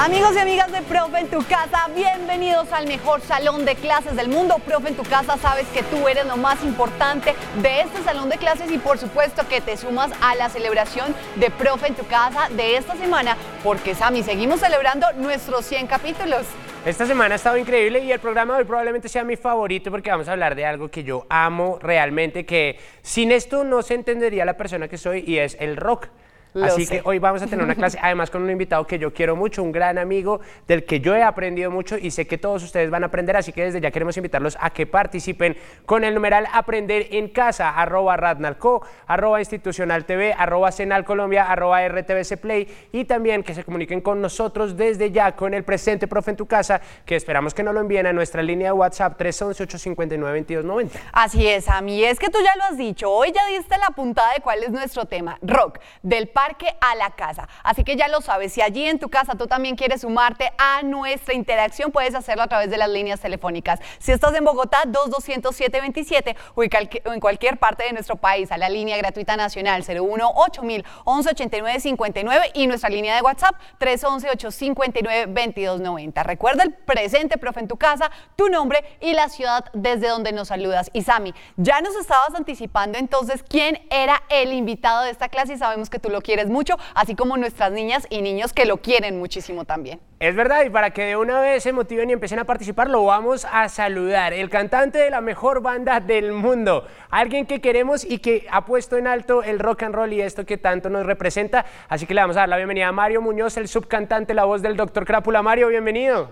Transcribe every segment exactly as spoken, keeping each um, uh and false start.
Amigos y amigas de Profe en tu Casa, bienvenidos al mejor salón de clases del mundo. Profe en tu Casa, sabes que tú eres lo más importante de este salón de clases y por supuesto que te sumas a la celebración de Profe en tu Casa de esta semana, porque Sammy, seguimos celebrando nuestros cien capítulos. Esta semana ha estado increíble y el programa de hoy probablemente sea mi favorito porque vamos a hablar de algo que yo amo realmente, que sin esto no se entendería la persona que soy, y es el rock. Lo Así sé. que hoy vamos a tener una clase, además con un invitado que yo quiero mucho, un gran amigo del que yo he aprendido mucho y sé que todos ustedes van a aprender, así que desde ya queremos invitarlos a que participen con el numeral Aprender en Casa, arroba Radnalco, arroba Institucional T V, arroba Senal Colombia, arroba R T V C Play, y también que se comuniquen con nosotros desde ya con el presente Profe en tu Casa, que esperamos que nos lo envíen a nuestra línea de WhatsApp tres once, ocho cinco nueve, veintidós noventa. Así es, Sammy, es que tú ya lo has dicho, hoy ya diste la puntada de cuál es nuestro tema, rock, del parque a la casa. Así que ya lo sabes, si allí en tu casa tú también quieres sumarte a nuestra interacción, puedes hacerlo a través de las líneas telefónicas. Si estás en Bogotá, dos dos cero cero, siete dos siete, o en cualquier parte de nuestro país, a la línea gratuita nacional cero uno, ocho mil, once, ochenta y nueve, cincuenta y nueve, y nuestra línea de WhatsApp tres once, ocho cinco nueve, veintidós noventa. Recuerda el presente Profe en tu Casa, tu nombre y la ciudad desde donde nos saludas. Y Sammy, ya nos estabas anticipando entonces quién era el invitado de esta clase y sabemos que tú lo quieres mucho, así como nuestras niñas y niños que lo quieren muchísimo también. Es verdad, y para que de una vez se motiven y empiecen a participar, lo vamos a saludar. El cantante de la mejor banda del mundo, alguien que queremos y que ha puesto en alto el rock and roll y esto que tanto nos representa. Así que le vamos a dar la bienvenida a Mario Muñoz, el subcantante, la voz del doctor Crápula. Mario, bienvenido.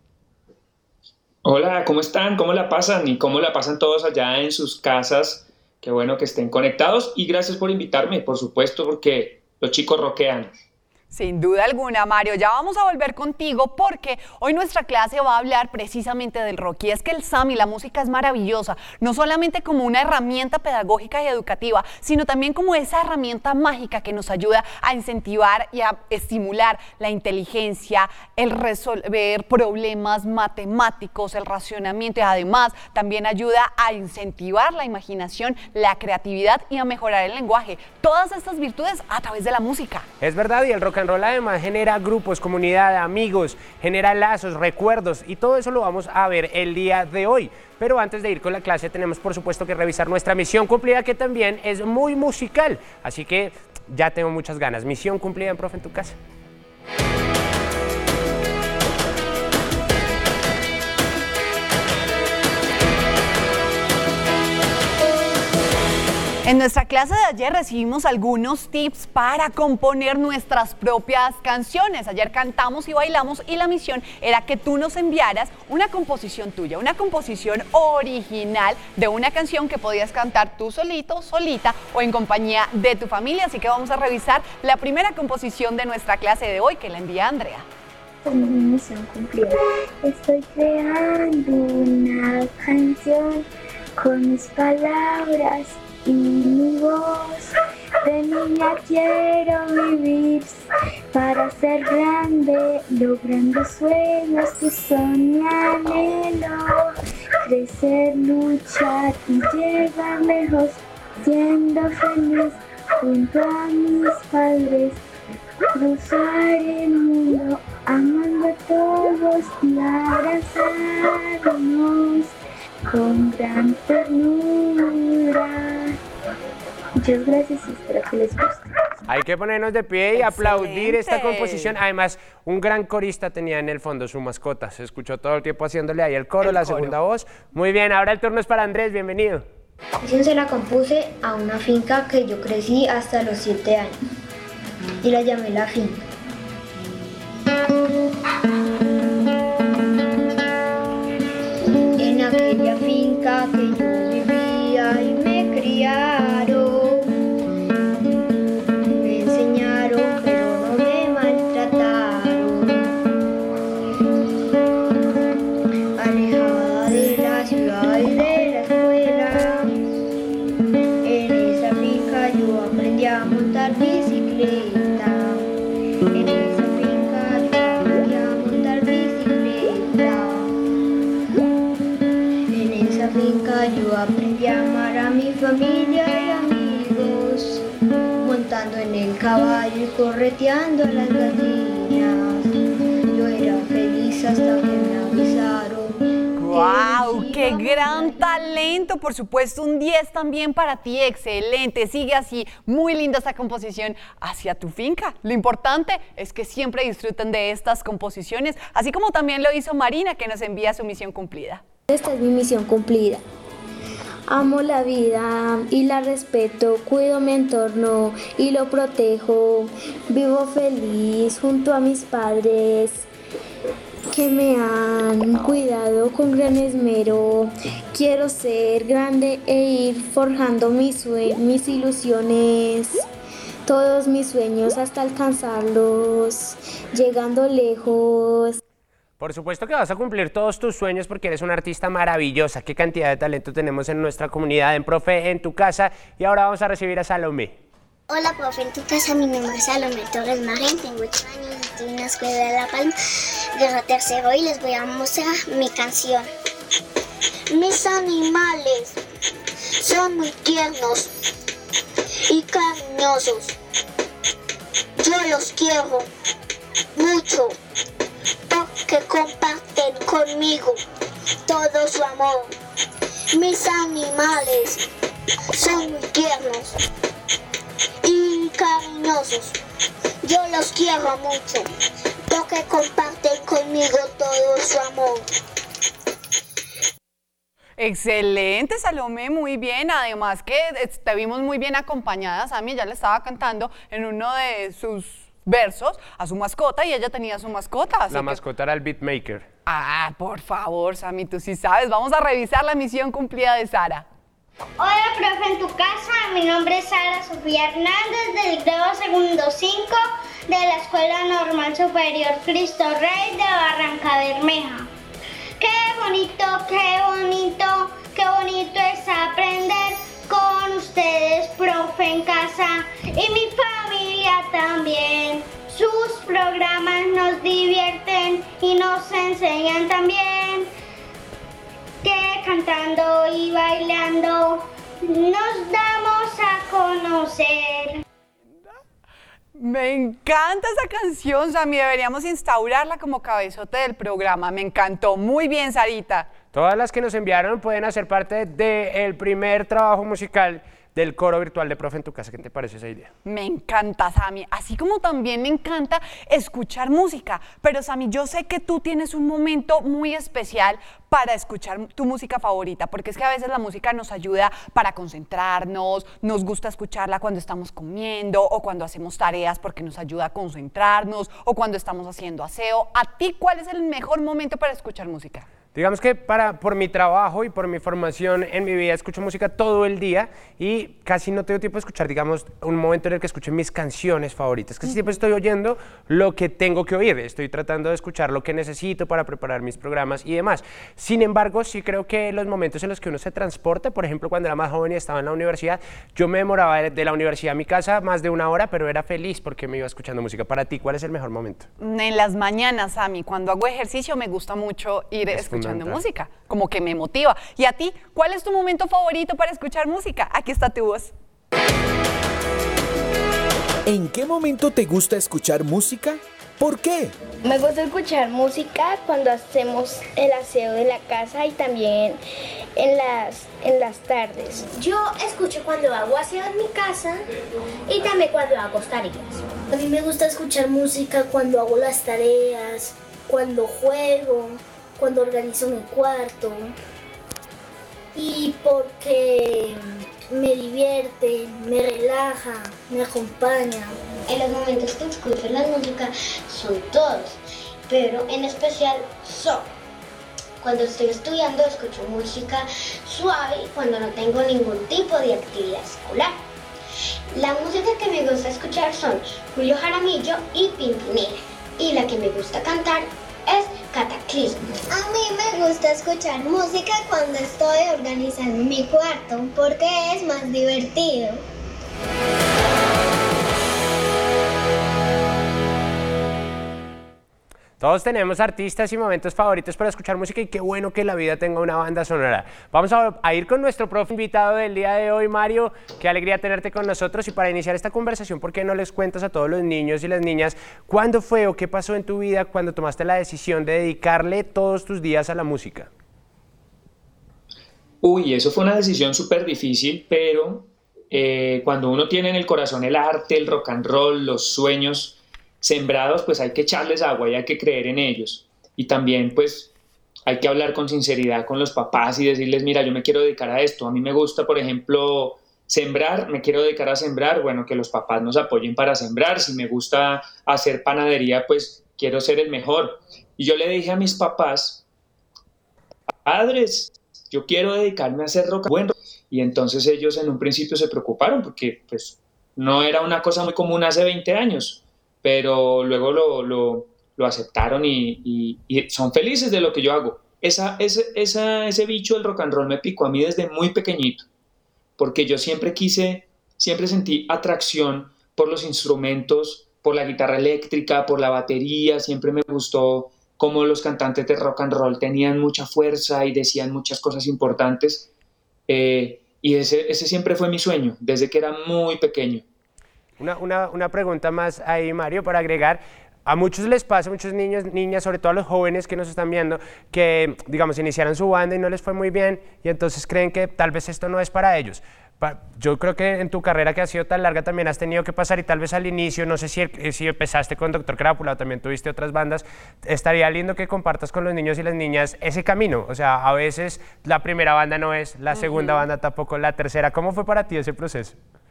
Hola, ¿cómo están? ¿Cómo la pasan? ¿Y cómo la pasan todos allá en sus casas? Qué bueno que estén conectados y gracias por invitarme, por supuesto, porque los chicos rockean. Sin duda alguna, Mario, ya vamos a volver contigo porque hoy nuestra clase va a hablar precisamente del rock. Y es que el Sammy, la música es maravillosa, no solamente como una herramienta pedagógica y educativa, sino también como esa herramienta mágica que nos ayuda a incentivar y a estimular la inteligencia, el resolver problemas matemáticos, el racionamiento, y además también ayuda a incentivar la imaginación, la creatividad y a mejorar el lenguaje. Todas estas virtudes a través de la música. Es verdad, y el rock and roll además genera grupos, comunidad, amigos, genera lazos, recuerdos, y todo eso lo vamos a ver el día de hoy. Pero antes de ir con la clase tenemos por supuesto que revisar nuestra misión cumplida, que también es muy musical, así que ya tengo muchas ganas. Misión cumplida en Profe en tu Casa. En nuestra clase de ayer recibimos algunos tips para componer nuestras propias canciones. Ayer cantamos y bailamos y la misión era que tú nos enviaras una composición tuya, una composición original de una canción que podías cantar tú solito, solita o en compañía de tu familia. Así que vamos a revisar la primera composición de nuestra clase de hoy, que la envía Andrea. Mi misión cumplida. Estoy creando una canción con mis palabras y mi voz. De niña quiero vivir para ser grande, logrando sueños que son mi anhelo. Crecer, luchar y llegar lejos, siendo feliz junto a mis padres. Cruzar el mundo, amando a todos y abrazarnos con gran ternura. Muchas gracias y espero que les guste. Hay que ponernos de pie y Excelente. aplaudir esta composición. Además, un gran corista tenía en el fondo su mascota. Se escuchó todo el tiempo haciéndole ahí el coro, El la coro. segunda voz. Muy bien, ahora el turno es para Andrés, bienvenido. La canción se la compuse a una finca que yo crecí hasta los siete años y la llamé La Finca. En aquella finca que yo vivía y me criaron, me enseñaron pero no me maltrataron. Alejada de la ciudad y de la escuela, en esa finca yo aprendí a montar bicicleta. En esa finca yo aprendí a montar bicicleta. En esa finca yo aprendí a amar a mi familia y amigos, montando en el caballo y correteando a las gallinas. Yo hasta que me avisaron. ¡Wow! ¡Qué gran talento! Por supuesto, un diez también para ti. Excelente. Sigue así. Muy linda esta composición hacia tu finca. Lo importante es que siempre disfruten de estas composiciones, así como también lo hizo Marina, que nos envía su misión cumplida. Esta es mi misión cumplida. Amo la vida y la respeto, cuido mi entorno y lo protejo. Vivo feliz junto a mis padres que me han cuidado con gran esmero. Quiero ser grande e ir forjando mis, sue- mis ilusiones, todos mis sueños hasta alcanzarlos, llegando lejos. Por supuesto que vas a cumplir todos tus sueños porque eres una artista maravillosa. Qué cantidad de talento tenemos en nuestra comunidad, en Profe en tu casa. Y ahora vamos a recibir a Salomé. Hola, profe, en tu casa, mi nombre es Salomé Torres Marín, tengo ocho años, estoy en la escuela de La Palma, de tercero, y les voy a mostrar mi canción. Mis animales son muy tiernos y cariñosos. Yo los quiero mucho porque comparten conmigo todo su amor. Mis animales son muy tiernos y cariñosos. Yo los quiero mucho porque comparten conmigo todo su amor. Excelente, Salomé, muy bien. Además que te vimos muy bien acompañada. Sammy ya le estaba cantando en uno de sus versos a su mascota y ella tenía su mascota. Así La que... mascota era el beatmaker. Ah, por favor, Sammy, tú sí sabes. Vamos a revisar la misión cumplida de Sara. Hola, profe, en tu casa. Mi nombre es Sara Sofía Hernández, del grado segundo cinco de la Escuela Normal Superior Cristo Rey de Barranca Bermeja. Qué bonito, qué bonito, qué bonito es aprender con ustedes, profe, en casa, y mi familia también. Sus programas nos divierten y nos enseñan también que cantando y bailando nos damos a conocer. Me encanta esa canción, Sammy. Deberíamos instaurarla como cabezote del programa. Me encantó. Muy bien, Sarita. Todas las que nos enviaron pueden hacer parte del primer trabajo musical del coro virtual de Profe en tu casa. ¿Qué te parece esa idea? Me encanta, Sammy. Así como también me encanta escuchar música. Pero, Sammy, yo sé que tú tienes un momento muy especial para escuchar tu música favorita, porque es que a veces la música nos ayuda para concentrarnos, nos gusta escucharla cuando estamos comiendo o cuando hacemos tareas porque nos ayuda a concentrarnos o cuando estamos haciendo aseo. ¿A ti cuál es el mejor momento para escuchar música? Digamos que para, por mi trabajo y por mi formación en mi vida escucho música todo el día y casi no tengo tiempo de escuchar, digamos, un momento en el que escuche mis canciones favoritas. Casi siempre estoy oyendo lo que tengo que oír, estoy tratando de escuchar lo que necesito para preparar mis programas y demás. Sin embargo, sí creo que los momentos en los que uno se transporta, por ejemplo, cuando era más joven y estaba en la universidad, yo me demoraba de, de la universidad a mi casa más de una hora, pero era feliz porque me iba escuchando música. Para ti, ¿cuál es el mejor momento? En las mañanas, Sammy, cuando hago ejercicio me gusta mucho ir Es escuchando fundamental. música, como que me motiva. ¿Y a ti, cuál es tu momento favorito para escuchar música? Aquí está tu voz. ¿En qué momento te gusta escuchar música? ¿Por qué? Me gusta escuchar música cuando hacemos el aseo de la casa y también en las, en las tardes. Yo escucho cuando hago aseo en mi casa y también cuando hago tareas. A mí me gusta escuchar música cuando hago las tareas, cuando juego, cuando organizo mi cuarto y porque me divierte, me relaja, me acompaña. En los momentos que escucho la música son todos, pero en especial son cuando estoy estudiando, escucho música suave y cuando no tengo ningún tipo de actividad escolar. La música que me gusta escuchar son Julio Jaramillo y Pimpinela, y la que me gusta cantar es Cataclismo. A mí me gusta escuchar música cuando estoy organizando mi cuarto porque es más divertido. Todos tenemos artistas y momentos favoritos para escuchar música y qué bueno que la vida tenga una banda sonora. Vamos a, a ir con nuestro profe invitado del día de hoy, Mario. Qué alegría tenerte con nosotros y para iniciar esta conversación, ¿por qué no les cuentas a todos los niños y las niñas cuándo fue o qué pasó en tu vida cuando tomaste la decisión de dedicarle todos tus días a la música? Uy, eso fue una decisión súper difícil, pero eh, cuando uno tiene en el corazón el arte, el rock and roll, los sueños sembrados, pues hay que echarles agua y hay que creer en ellos. Y también pues hay que hablar con sinceridad con los papás y decirles, mira, yo me quiero dedicar a esto. A mí me gusta, por ejemplo, sembrar, me quiero dedicar a sembrar. Bueno, que los papás nos apoyen para sembrar. Si me gusta hacer panadería, pues quiero ser el mejor. Y yo le dije a mis papás, padres, yo quiero dedicarme a hacer rock and roll. Y entonces ellos en un principio se preocuparon porque pues no era una cosa muy común hace veinte años. Pero luego lo, lo, lo aceptaron y, y, y son felices de lo que yo hago. Esa, ese, esa, ese bicho del rock and roll me picó a mí desde muy pequeñito, porque yo siempre quise, siempre sentí atracción por los instrumentos, por la guitarra eléctrica, por la batería. Siempre me gustó cómo los cantantes de rock and roll tenían mucha fuerza y decían muchas cosas importantes. Eh, y ese, ese siempre fue mi sueño, desde que era muy pequeño. Una, una, una pregunta más ahí, Mario, para agregar. A muchos les pasa, a muchos niños, niñas, sobre todo a los jóvenes que nos están viendo, que, digamos, iniciaron su banda y no les fue muy bien y entonces creen que tal vez esto no es para ellos. Yo creo que en tu carrera que ha sido tan larga también has tenido que pasar y tal vez al inicio, no sé si, si empezaste con Doctor Crápula o también tuviste otras bandas, estaría lindo que compartas con los niños y las niñas ese camino. O sea, a veces la primera banda no es, la segunda uh-huh. banda tampoco, la tercera. ¿Cómo fue para ti ese proceso?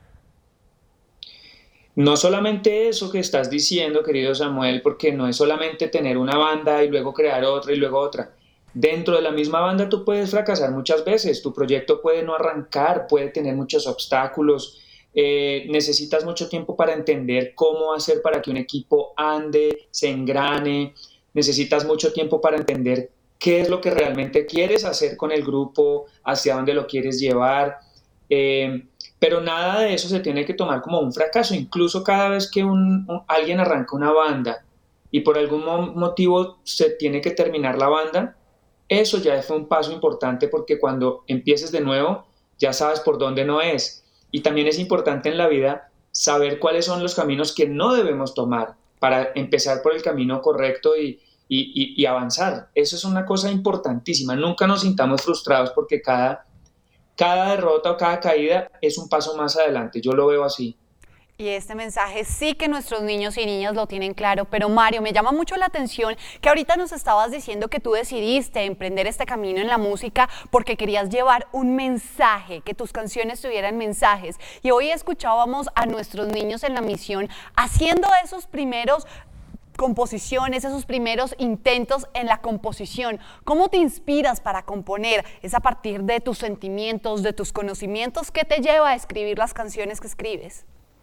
No solamente eso que estás diciendo, querido Samuel, porque no es solamente tener una banda y luego crear otra y luego otra. Dentro de la misma banda tú puedes fracasar muchas veces, tu proyecto puede no arrancar, puede tener muchos obstáculos, eh, necesitas mucho tiempo para entender cómo hacer para que un equipo ande, se engrane, necesitas mucho tiempo para entender qué es lo que realmente quieres hacer con el grupo, hacia dónde lo quieres llevar, eh, pero nada de eso se tiene que tomar como un fracaso. Incluso cada vez que un, un, alguien arranca una banda y por algún motivo se tiene que terminar la banda, eso ya fue un paso importante porque cuando empieces de nuevo ya sabes por dónde no es. Y también es importante en la vida saber cuáles son los caminos que no debemos tomar para empezar por el camino correcto y, y, y, y avanzar. Eso es una cosa importantísima. Nunca nos sintamos frustrados porque cada Cada derrota o cada caída es un paso más adelante, yo lo veo así. Y este mensaje sí que nuestros niños y niñas lo tienen claro, pero Mario, me llama mucho la atención que ahorita nos estabas diciendo que tú decidiste emprender este camino en la música porque querías llevar un mensaje, que tus canciones tuvieran mensajes. Y hoy escuchábamos a nuestros niños en la misión haciendo esos primeros composiciones, esos primeros intentos en la composición. ¿Cómo te inspiras para componer? ¿Es a partir de tus sentimientos, de tus conocimientos? ¿Qué te lleva a escribir las canciones que escribes?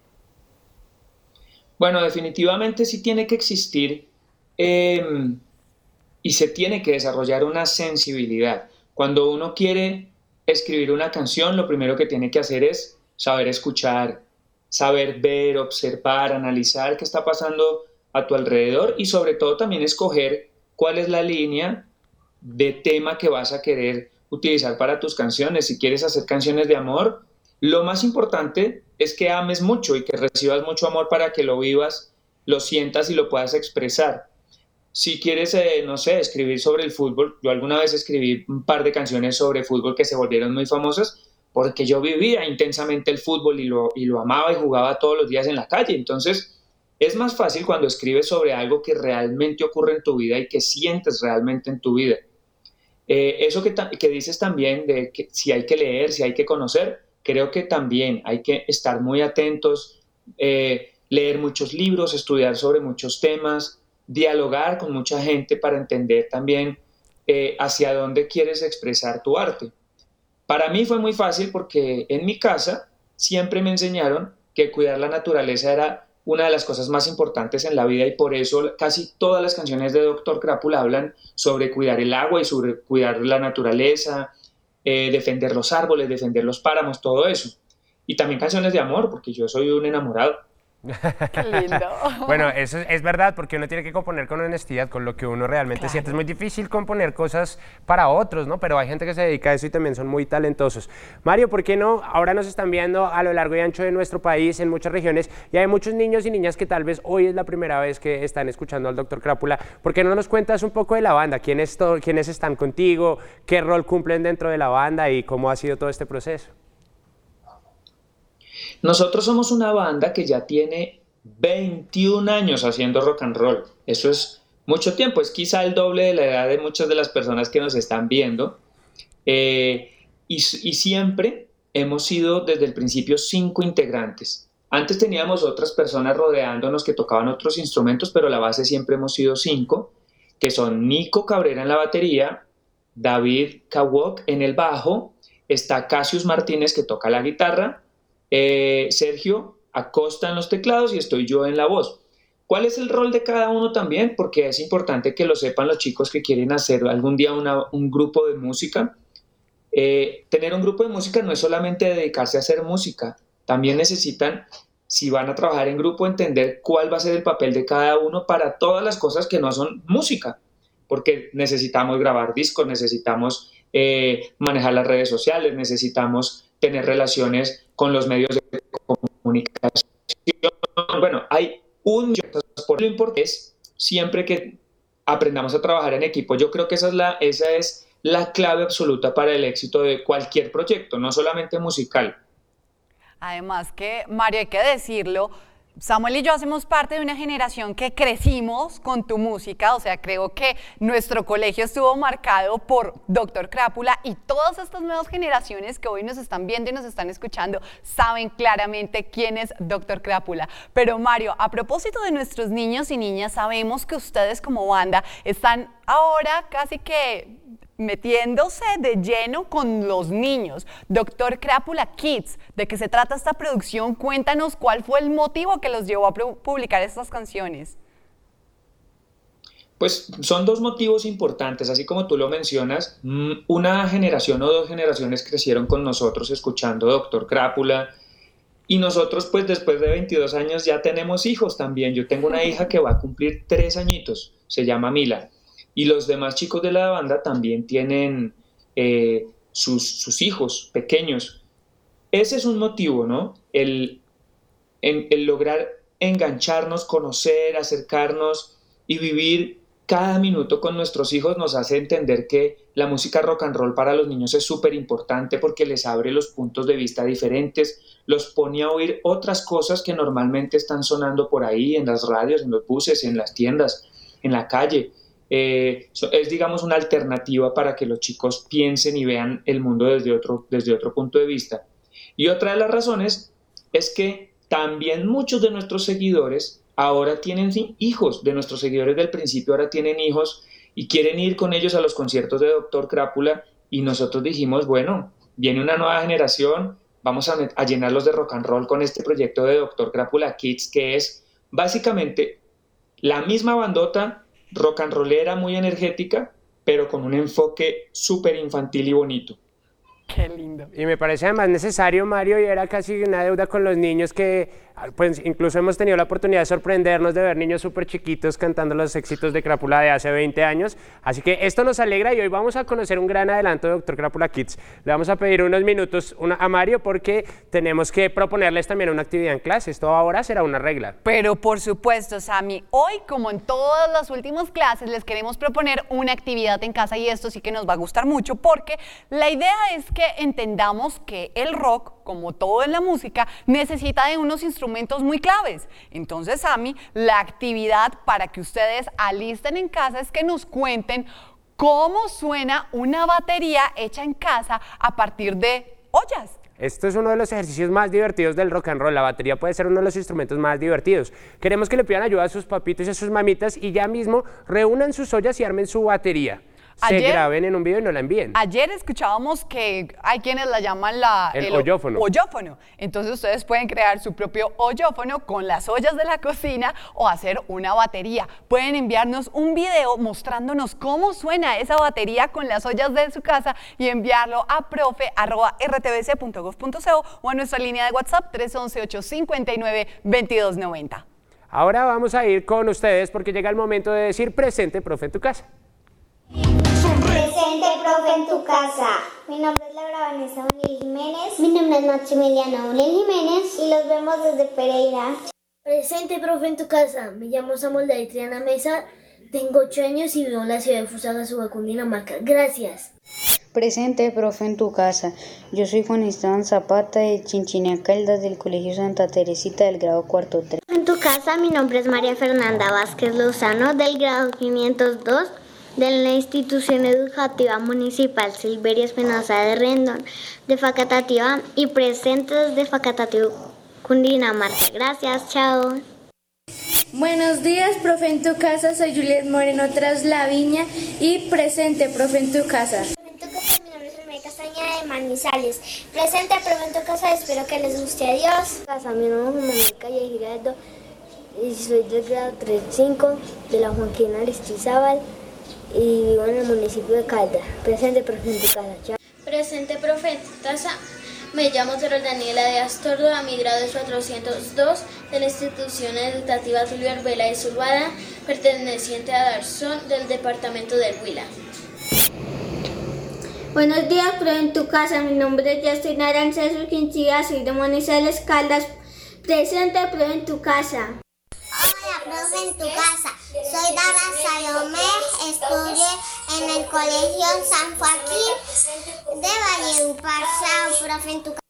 Bueno, definitivamente sí tiene que existir eh, y se tiene que desarrollar una sensibilidad. Cuando uno quiere escribir una canción, lo primero que tiene que hacer es saber escuchar, saber ver, observar, analizar qué está pasando a tu alrededor y sobre todo también escoger cuál es la línea de tema que vas a querer utilizar para tus canciones. Si quieres hacer canciones de amor, lo más importante es que ames mucho y que recibas mucho amor para que lo vivas, lo sientas y lo puedas expresar. Si quieres, eh, no sé, escribir sobre el fútbol, yo alguna vez escribí un par de canciones sobre fútbol que se volvieron muy famosas porque yo vivía intensamente el fútbol y lo, y lo amaba y jugaba todos los días en la calle. Entonces, es más fácil cuando escribes sobre algo que realmente ocurre en tu vida y que sientes realmente en tu vida. Eh, eso que, que dices también de que si hay que leer, si hay que conocer, creo que también hay que estar muy atentos, eh, leer muchos libros, estudiar sobre muchos temas, dialogar con mucha gente para entender también eh, hacia dónde quieres expresar tu arte. Para mí fue muy fácil porque en mi casa siempre me enseñaron que cuidar la naturaleza era una de las cosas más importantes en la vida y por eso casi todas las canciones de Doctor Crápula hablan sobre cuidar el agua y sobre cuidar la naturaleza, eh, defender los árboles, defender los páramos, todo eso. Y también canciones de amor, porque yo soy un enamorado. Qué lindo. Bueno, eso es, es verdad, porque uno tiene que componer con honestidad, con lo que uno realmente Claro. siente. Es muy difícil componer cosas para otros, ¿no? Pero hay gente que se dedica a eso y también son muy talentosos. Mario, ¿por qué no? Ahora nos están viendo a lo largo y ancho de nuestro país, en muchas regiones, y hay muchos niños y niñas que tal vez hoy es la primera vez que están escuchando al doctor Crápula. ¿Por qué no nos cuentas un poco de la banda? ¿Quiénes, to- quiénes están contigo? ¿Qué rol cumplen dentro de la banda? ¿Y cómo ha sido todo este proceso? Nosotros somos una banda que ya tiene veintiún años haciendo rock and roll. Eso es mucho tiempo, es quizá el doble de la edad de muchas de las personas que nos están viendo. Eh, y, y siempre hemos sido desde el principio cinco integrantes. Antes teníamos otras personas rodeándonos que tocaban otros instrumentos, pero la base siempre hemos sido cinco, que son Nico Cabrera en la batería, David Kawok en el bajo, está Cassius Martínez que toca la guitarra, eh, Sergio Acosta en los teclados y estoy yo en la voz. ¿Cuál es el rol de cada uno también? Porque es importante que lo sepan los chicos que quieren hacer algún día una, un grupo de música. Eh, tener un grupo de música no es solamente dedicarse a hacer música, también necesitan, si van a trabajar en grupo, entender cuál va a ser el papel de cada uno para todas las cosas que no son música, porque necesitamos grabar discos, necesitamos eh, manejar las redes sociales, necesitamos tener relaciones con los medios de comunicación. Bueno, hay un... Por lo importante es siempre que aprendamos a trabajar en equipo. Yo creo que esa es la, esa es la clave absoluta para el éxito de cualquier proyecto, no solamente musical. Además que, Mario, hay que decirlo, Samuel y yo hacemos parte de una generación que crecimos con tu música, o sea, creo que nuestro colegio estuvo marcado por doctor Crápula y todas estas nuevas generaciones que hoy nos están viendo y nos están escuchando saben claramente quién es doctor Crápula. Pero Mario, a propósito de nuestros niños y niñas, sabemos que ustedes como banda están ahora casi que metiéndose de lleno con los niños. doctor Crápula Kids, ¿de qué se trata esta producción? Cuéntanos cuál fue el motivo que los llevó a publicar estas canciones. Pues son dos motivos importantes, así como tú lo mencionas. Una generación o dos generaciones crecieron con nosotros escuchando doctor Crápula y nosotros pues después de veintidós años ya tenemos hijos también. Yo tengo una hija que va a cumplir tres añitos, se llama Mila. Y los demás chicos de la banda también tienen eh, sus, sus hijos pequeños. Ese es un motivo, ¿no? El, el, el lograr engancharnos, conocer, acercarnos y vivir cada minuto con nuestros hijos nos hace entender que la música rock and roll para los niños es súper importante porque les abre los puntos de vista diferentes, los pone a oír otras cosas que normalmente están sonando por ahí en las radios, en los buses, en las tiendas, en la calle. Eh, es, digamos, una alternativa para que los chicos piensen y vean el mundo desde otro, desde otro punto de vista. Y otra de las razones es que también muchos de nuestros seguidores ahora tienen hijos, de nuestros seguidores del principio ahora tienen hijos y quieren ir con ellos a los conciertos de doctor Crápula y nosotros dijimos, bueno, viene una nueva generación, vamos a, a llenarlos de rock and roll con este proyecto de doctor Crápula Kids, que es básicamente la misma bandota rock and rollera, muy energética, pero con un enfoque súper infantil y bonito. Qué lindo. Y me parece además necesario, Mario, y era casi una deuda con los niños que, pues incluso hemos tenido la oportunidad de sorprendernos de ver niños súper chiquitos cantando los éxitos de Crápula de hace veinte años. Así que esto nos alegra y hoy vamos a conocer un gran adelanto de doctor Crápula Kids. Le vamos a pedir unos minutos una, a Mario porque tenemos que proponerles también una actividad en clase. Esto ahora será una regla. Pero por supuesto, Sammy, hoy como en todas las últimas clases les queremos proponer una actividad en casa y esto sí que nos va a gustar mucho porque la idea es que entendamos que el rock, como todo en la música, necesita de unos instrumentos muy claves. Entonces, Sammy, la actividad para que ustedes alisten en casa es que nos cuenten cómo suena una batería hecha en casa a partir de ollas. Esto es uno de los ejercicios más divertidos del rock and roll. La batería puede ser uno de los instrumentos más divertidos. Queremos que le pidan ayuda a sus papitos y a sus mamitas y ya mismo reúnan sus ollas y armen su batería. se Ayer- graben en un video y nos la envíen. Ayer escuchábamos que hay quienes la llaman la, El hoyófono. hoyófono. Entonces ustedes pueden crear su propio hoyófono con las ollas de la cocina o hacer una batería. Pueden enviarnos un video mostrándonos cómo suena esa batería con las ollas de su casa y enviarlo a profe arroba r t b c punto gov punto co o a nuestra línea de WhatsApp tres once, ocho cinco nueve, veintidós noventa. Ahora vamos a ir con ustedes porque llega el momento de decir presente, profe, en tu casa. Presente, profe, en tu casa. Mi nombre es Laura Vanessa Unil Jiménez. Mi nombre es Maximiliana Unil Jiménez y los vemos desde Pereira. Presente, profe, en tu casa. Me llamo Samuel David Triana Mesa, tengo ocho años y vivo en la ciudad de Fusagasugá, Cundinamarca. Gracias. Presente, profe, en tu casa. Yo soy Juan Esteban Zapata de Chinchiná Caldas del Colegio Santa Teresita del grado cuarto tres. En tu casa, mi nombre es María Fernanda Vázquez Lozano del grado quinientos dos de la Institución Educativa Municipal Silverio Espinosa de Rendón de Facatativá y presente desde Facatativá, Cundinamarca. Gracias, chao. Buenos días, profe, en tu casa. Soy Juliet Moreno Traslaviña y presente, profe, en tu casa. En tu casa, mi nombre es René Castañeda de Manizales. Presente, profe, en tu casa. Espero que les guste. Adiós. Casa, mi nombre es Manuel Calle Giraldo y soy del grado tres cinco de la Joaquín Aristizábal y vivo en el municipio de Caldas. Presente, profe, en tu casa. Chao. Presente, profe, en tu casa. Me llamo Terol Daniela de Astordo, a mi grado es cuatrocientos dos de la Institución Educativa Tulio Arbela de Zulvada, perteneciente a Darzón del departamento del Huila. Buenos días, profe, en tu casa. Mi nombre es Justin Aranceso Quinchilla, soy de Manizales Caldas. Presente, profe, en tu casa. Hola, profe, en tu casa. Soy Dara Salomé, estudié en el Colegio San Joaquín de Valledupar. Chao, profe, en tu casa.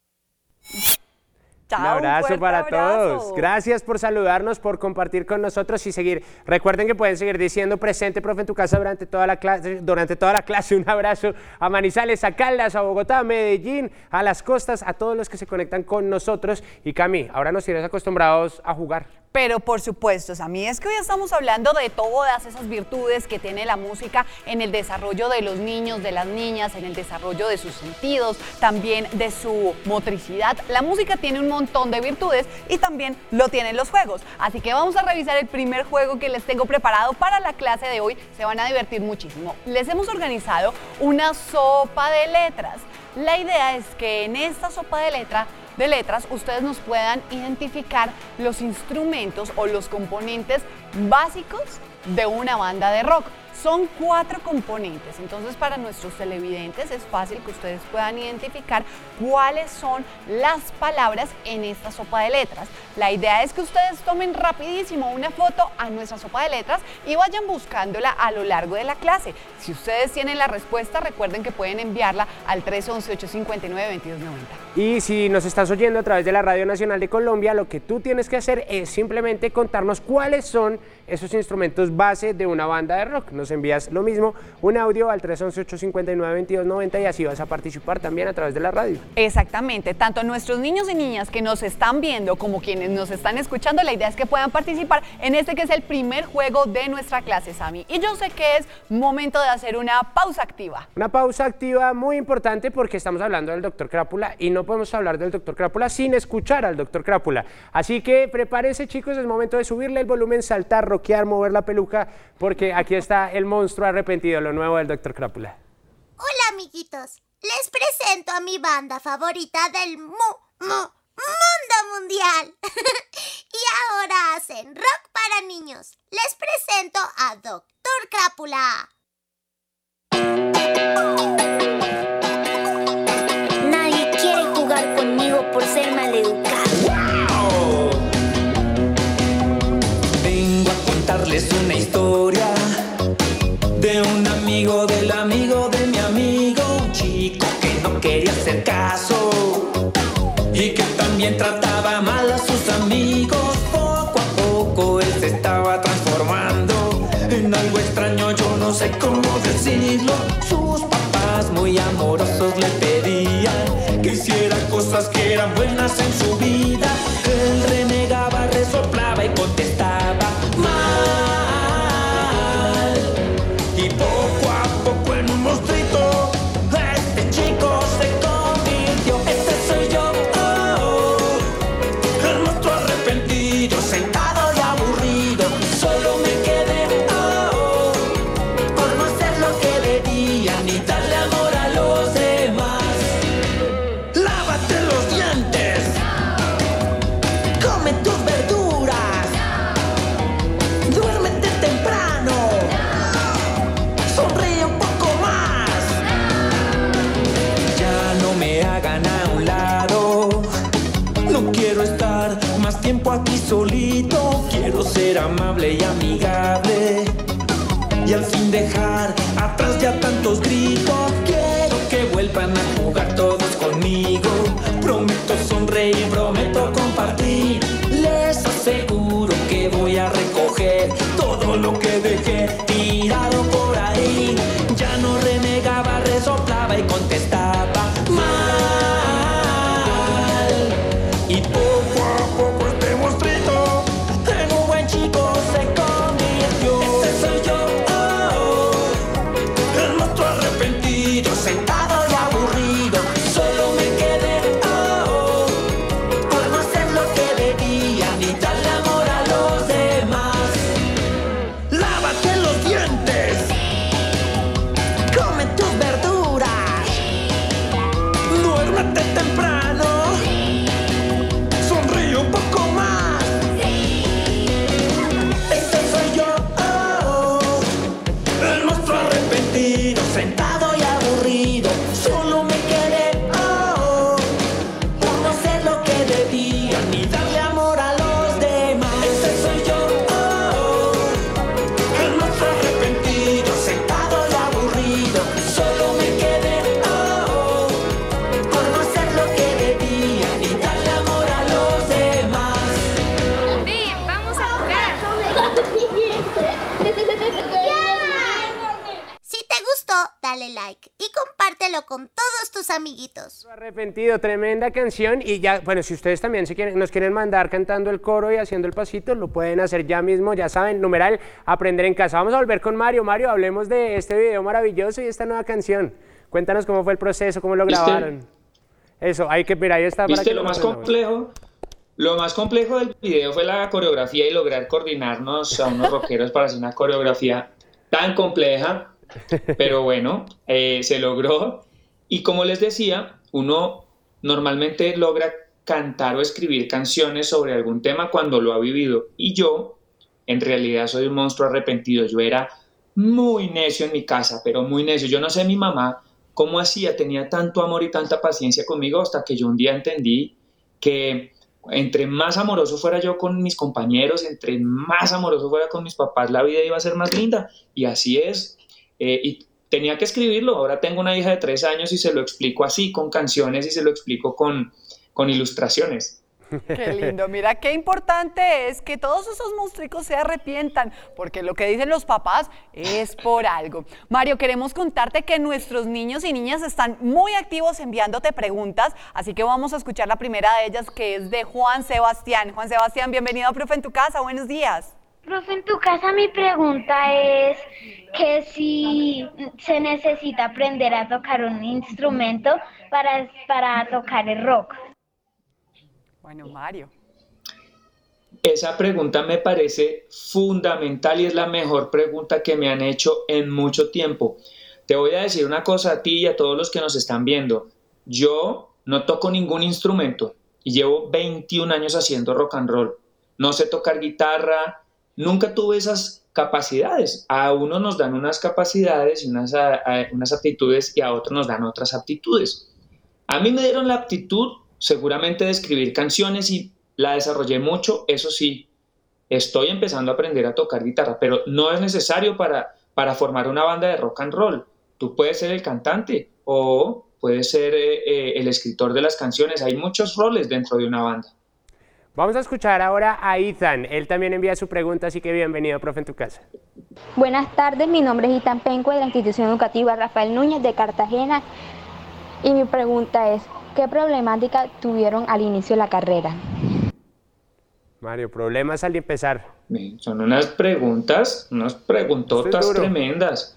Chao, Un abrazo un para abrazo. todos. Gracias por saludarnos, por compartir con nosotros y seguir. Recuerden que pueden seguir diciendo presente, profe, en tu casa durante toda la clase. Durante toda la clase. Un abrazo a Manizales, a Caldas, a Bogotá, a Medellín, a las costas, a todos los que se conectan con nosotros. Y Cami, ahora nos tienes acostumbrados a jugar. Pero por supuesto, Sammy, es que hoy estamos hablando de todas esas virtudes que tiene la música en el desarrollo de los niños, de las niñas, en el desarrollo de sus sentidos, también de su motricidad. La música tiene un montón de virtudes y también lo tienen los juegos. Así que vamos a revisar el primer juego que les tengo preparado para la clase de hoy. Se van a divertir muchísimo. Les hemos organizado una sopa de letras. La idea es que en esta sopa de letras de letras, ustedes nos puedan identificar los instrumentos o los componentes básicos de una banda de rock. Son cuatro componentes, entonces para nuestros televidentes es fácil que ustedes puedan identificar cuáles son las palabras en esta sopa de letras. La idea es que ustedes tomen rapidísimo una foto a nuestra sopa de letras y vayan buscándola a lo largo de la clase. Si ustedes tienen la respuesta, recuerden que pueden enviarla al tres once, ocho cinco nueve, veintidós noventa. Y si nos estás oyendo a través de la Radio Nacional de Colombia, lo que tú tienes que hacer es simplemente contarnos cuáles son esos instrumentos base de una banda de rock. Nos envías lo mismo, un audio al tres once, ocho cinco nueve, veintidós noventa y así vas a participar también a través de la radio. Exactamente, tanto nuestros niños y niñas que nos están viendo como quienes nos están escuchando, la idea es que puedan participar en este que es el primer juego de nuestra clase, Sammy. Y yo sé que es momento de hacer una pausa activa. Una pausa activa muy importante porque estamos hablando del doctor Crápula y no podemos hablar del doctor Crápula sin escuchar al doctor Crápula. Así que prepárense, chicos, es momento de subirle el volumen, saltar, rockear, mover la peluca, porque aquí está el monstruo arrepentido, lo nuevo del doctor Crápula. Hola, amiguitos. Les presento a mi banda favorita del mu, mu, mundo mundial. Y ahora hacen rock para niños. Les presento a doctor Crápula. Nadie quiere jugar conmigo por ser maleducado. Vengo a contarles una historia de un amigo del amigo de mi amigo, un chico que no quería hacer caso y que también trataba mal a sus amigos. Poco a poco él se estaba transformando en algo extraño, yo no sé cómo decirlo. Sus papás muy amorosos le pedían que hiciera cosas que eran buenas en su vida. Él renegaba, resoplaba y contestaba mal, y poco a poco solito. Quiero ser amable y amigable y al fin dejar atrás ya tantos gritos. Quiero que vuelvan a jugar todos conmigo. Prometo sonreír, prometo compartir. Les aseguro que voy a recoger todo lo que dejé tirado por ahí. Ya no renegaba, resoplaba y contestaba mal. Y poco a poco este monstruito en un buen chico se convirtió. Este soy yo, oh, el monstruo arrepentido, sentado y aburrido. Solo me quedé, oh, por no hacer lo que debía ni darle amor a los demás. Lávate los dientes, come tus verduras, duérmete temprano, sonríe un poco más. Este soy yo, oh, el monstruo arrepentido, sentado y aburrido. Solo me quedé, oh, por no hacer lo que debía ni darle amor a los demás. Este soy yo, oh, el monstruo arrepentido, sentado y aburrido. Solo me quedé, oh, por no hacer lo que debía ni darle amor a los demás. Ven, vamos a jugar. Si te gustó, dale like y compártelo con todos tus amiguitos. Arrepentido, tremenda canción. Y ya, bueno, si ustedes también se quieren, nos quieren mandar cantando el coro y haciendo el pasito, lo pueden hacer ya mismo, ya saben, numeral aprender en casa. Vamos a volver con Mario. Mario, hablemos de este video maravilloso y esta nueva canción. Cuéntanos cómo fue el proceso, cómo lo ¿Viste? grabaron. Eso, hay que, mira, ahí está. para ¿Viste? que Lo más aprendamos. complejo, lo más complejo del video fue la coreografía y lograr coordinarnos a unos rockeros para hacer una coreografía tan compleja, pero bueno, eh, se logró. Y como les decía, uno normalmente logra cantar o escribir canciones sobre algún tema cuando lo ha vivido. Y yo, en realidad, soy un monstruo arrepentido. Yo era muy necio en mi casa, pero muy necio. Yo no sé mi mamá cómo hacía, tenía tanto amor y tanta paciencia conmigo hasta que yo un día entendí que entre más amoroso fuera yo con mis compañeros, entre más amoroso fuera con mis papás, la vida iba a ser más linda. Y así es. Eh, y tenía que escribirlo. Ahora tengo una hija de tres años y se lo explico así, con canciones, y se lo explico con, con ilustraciones. Qué lindo, mira qué importante es que todos esos monstruos se arrepientan, porque lo que dicen los papás es por algo. Mario, queremos contarte que nuestros niños y niñas están muy activos enviándote preguntas, así que vamos a escuchar la primera de ellas, que es de Juan Sebastián. Juan Sebastián, bienvenido a Profe en tu Casa, buenos días. Profe, en tu casa mi pregunta es que si se necesita aprender a tocar un instrumento para, para tocar el rock. Bueno, Mario. Esa pregunta me parece fundamental y es la mejor pregunta que me han hecho en mucho tiempo. Te voy a decir una cosa a ti y a todos los que nos están viendo. Yo no toco ningún instrumento y llevo veintiún años haciendo rock and roll. No sé tocar guitarra, nunca tuve esas capacidades. A uno nos dan unas capacidades y unas, a, a, unas aptitudes y a otros nos dan otras aptitudes. A mí me dieron la aptitud seguramente de escribir canciones y la desarrollé mucho, eso sí, estoy empezando a aprender a tocar guitarra, pero no es necesario para, para formar una banda de rock and roll. Tú puedes ser el cantante o puedes ser eh, eh, el escritor de las canciones, hay muchos roles dentro de una banda. Vamos a escuchar ahora a Ethan, él también envía su pregunta, así que bienvenido, Profe en tu Casa. Buenas tardes, mi nombre es Ethan Penco de la institución educativa Rafael Núñez de Cartagena y mi pregunta es, ¿qué problemática tuvieron al inicio de la carrera? Mario, problemas al empezar. Son unas preguntas, unas preguntotas tremendas.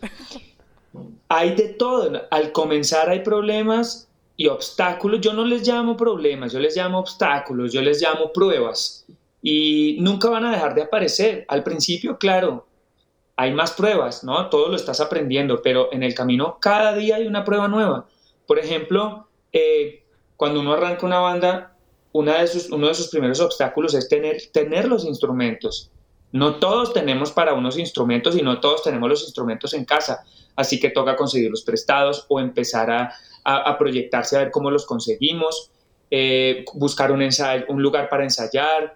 Hay de todo. Al comenzar hay problemas y obstáculos. Yo no les llamo problemas, yo les llamo obstáculos, yo les llamo pruebas. Y nunca van a dejar de aparecer. Al principio, claro, hay más pruebas, ¿no? Todo lo estás aprendiendo, pero en el camino cada día hay una prueba nueva. Por ejemplo, eh, cuando uno arranca una banda, una de sus, uno de sus primeros obstáculos es tener, tener los instrumentos. No todos tenemos para unos instrumentos y no todos tenemos los instrumentos en casa, así que toca conseguirlos prestados o empezar a, a, a proyectarse a ver cómo los conseguimos, eh, buscar un, ensayo, un lugar para ensayar.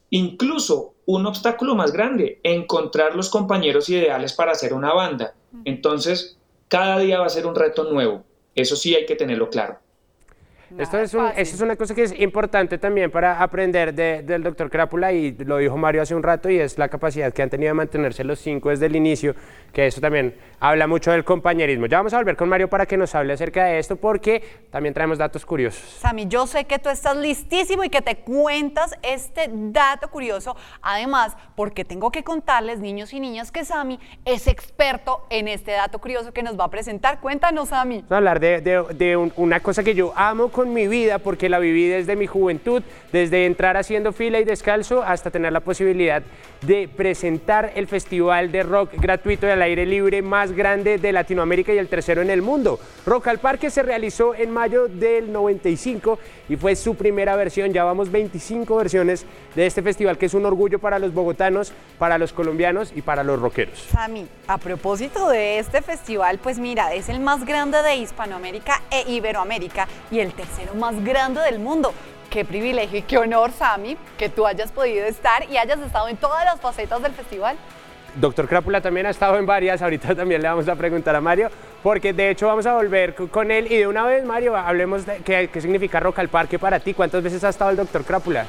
incluso un obstáculo más grande, encontrar los compañeros ideales para hacer una banda. Entonces, cada día va a ser un reto nuevo. Eso sí hay que tenerlo claro. Esto es, un, esto es una cosa que es importante también para aprender de, del doctor Crápula, y lo dijo Mario hace un rato, y es la capacidad que han tenido de mantenerse los cinco desde el inicio, que eso también habla mucho del compañerismo. Ya vamos a volver con Mario para que nos hable acerca de esto, porque también traemos datos curiosos. Sammy, yo sé que tú estás listísimo y que te cuentas este dato curioso. Además, porque tengo que contarles, niños y niñas, que Sammy es experto en este dato curioso que nos va a presentar. Cuéntanos, Sammy. Vamos a hablar de, de, de un, una cosa que yo amo con mi vida, porque la viví desde mi juventud, desde entrar haciendo fila y descalzo hasta tener la posibilidad de presentar el festival de rock gratuito y al aire libre más grande de Latinoamérica y el tercero en el mundo. Rock al Parque se realizó en mayo del noventa y cinco y fue su primera versión. Ya vamos veinticinco versiones de este festival, que es un orgullo para los bogotanos, para los colombianos y para los rockeros. Sammy, a propósito de este festival, pues mira, es el más grande de Hispanoamérica e Iberoamérica y el tercero más grande del mundo. Qué privilegio y qué honor, Sammy, que tú hayas podido estar y hayas estado en todas las facetas del festival. Doctor Crápula también ha estado en varias, ahorita también le vamos a preguntar a Mario, porque de hecho vamos a volver con él. Y de una vez, Mario, hablemos de qué, qué significa Rock al Parque para ti. ¿Cuántas veces ha estado el doctor Crápula?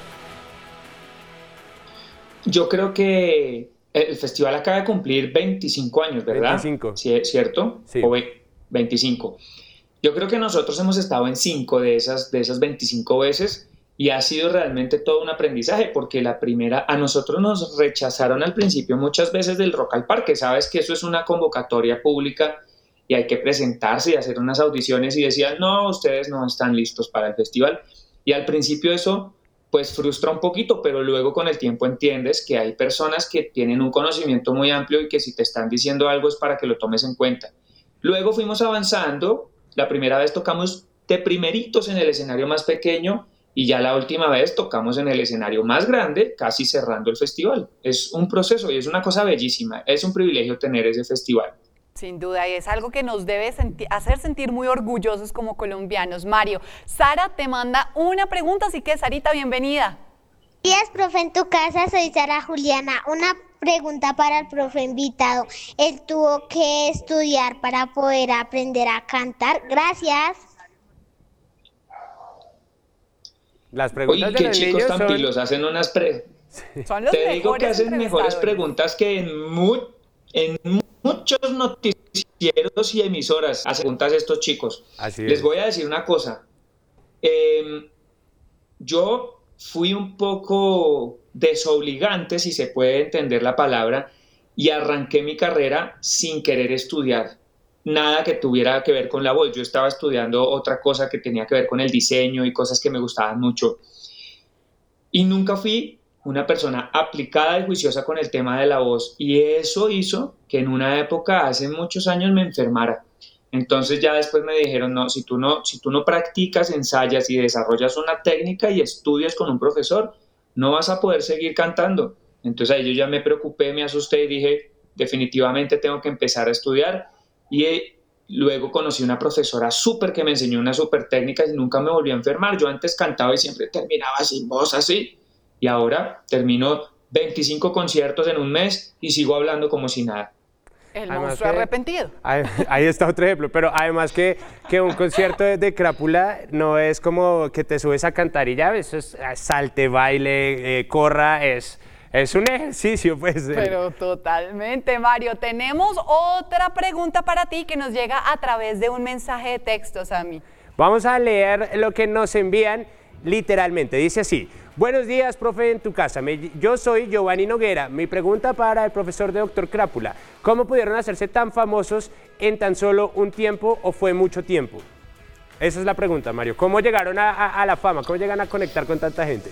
Yo creo que el festival acaba de cumplir veinticinco años, ¿verdad? veinticinco. ¿Sí, ¿cierto? Sí. O veinticinco. Yo creo que nosotros hemos estado en cinco de esas, de esas veinticinco veces, y ha sido realmente todo un aprendizaje, porque la primera, a nosotros nos rechazaron al principio muchas veces del Rock al Parque. Sabes que eso es una convocatoria pública y hay que presentarse y hacer unas audiciones, y decían, no, ustedes no están listos para el festival. Y al principio eso pues frustra un poquito, pero luego con el tiempo entiendes que hay personas que tienen un conocimiento muy amplio y que si te están diciendo algo es para que lo tomes en cuenta. Luego fuimos avanzando. La primera vez tocamos de primeritos en el escenario más pequeño, y ya la última vez tocamos en el escenario más grande, casi cerrando el festival. Es un proceso y es una cosa bellísima. Es un privilegio tener ese festival. Sin duda, y es algo que nos debe senti- hacer sentir muy orgullosos como colombianos. Mario, Sara te manda una pregunta, así que Sarita, bienvenida. Buenos días, profe, en tu casa. Soy Sara Juliana. Una pregunta para el profe invitado. Él tuvo que estudiar para poder aprender a cantar. Gracias. Las preguntas Oye, de qué los chicos niños tan son... pilos, hacen unas pre... Son los Te digo que hacen mejores entrevistadores. preguntas que en, mu en muchos noticieros y emisoras hacen preguntas estos chicos. Así Les es. voy a decir una cosa. Eh, yo fui un poco desobligante, si se puede entender la palabra, y arranqué mi carrera sin querer estudiar nada que tuviera que ver con la voz. Yo estaba estudiando otra cosa que tenía que ver con el diseño y cosas que me gustaban mucho. Y nunca fui una persona aplicada y juiciosa con el tema de la voz. Y eso hizo que en una época, hace muchos años, me enfermara. Entonces ya después me dijeron, no, si tú no, si tú no practicas, ensayas y desarrollas una técnica y estudias con un profesor, no vas a poder seguir cantando. Entonces ahí yo ya me preocupé, me asusté y dije, definitivamente tengo que empezar a estudiar. Y eh, luego conocí una profesora súper que me enseñó unas súper técnicas y nunca me volví a enfermar. Yo antes cantaba y siempre terminaba sin voz así. Y ahora termino veinticinco conciertos en un mes y sigo hablando como si nada. El Además monstruo que- arrepentido. Ahí, ahí está otro ejemplo, pero además que, que un concierto de, de Crápula no es como que te subes a cantar y ya, eso es eh, salte, baile, eh, corra, es, es un ejercicio, pues. eh. Pero totalmente, Mario. Tenemos otra pregunta para ti que nos llega a través de un mensaje de texto, Sammy. Vamos a leer lo que nos envían literalmente. Dice así: buenos días, profe, en tu casa. Me- yo soy Giovanni Noguera. Mi pregunta para el profesor de doctor Crápula: ¿cómo pudieron hacerse tan famosos en tan solo un tiempo o fue mucho tiempo? Esa es la pregunta, Mario. ¿Cómo llegaron a, a- a la fama? ¿Cómo llegan a conectar con tanta gente?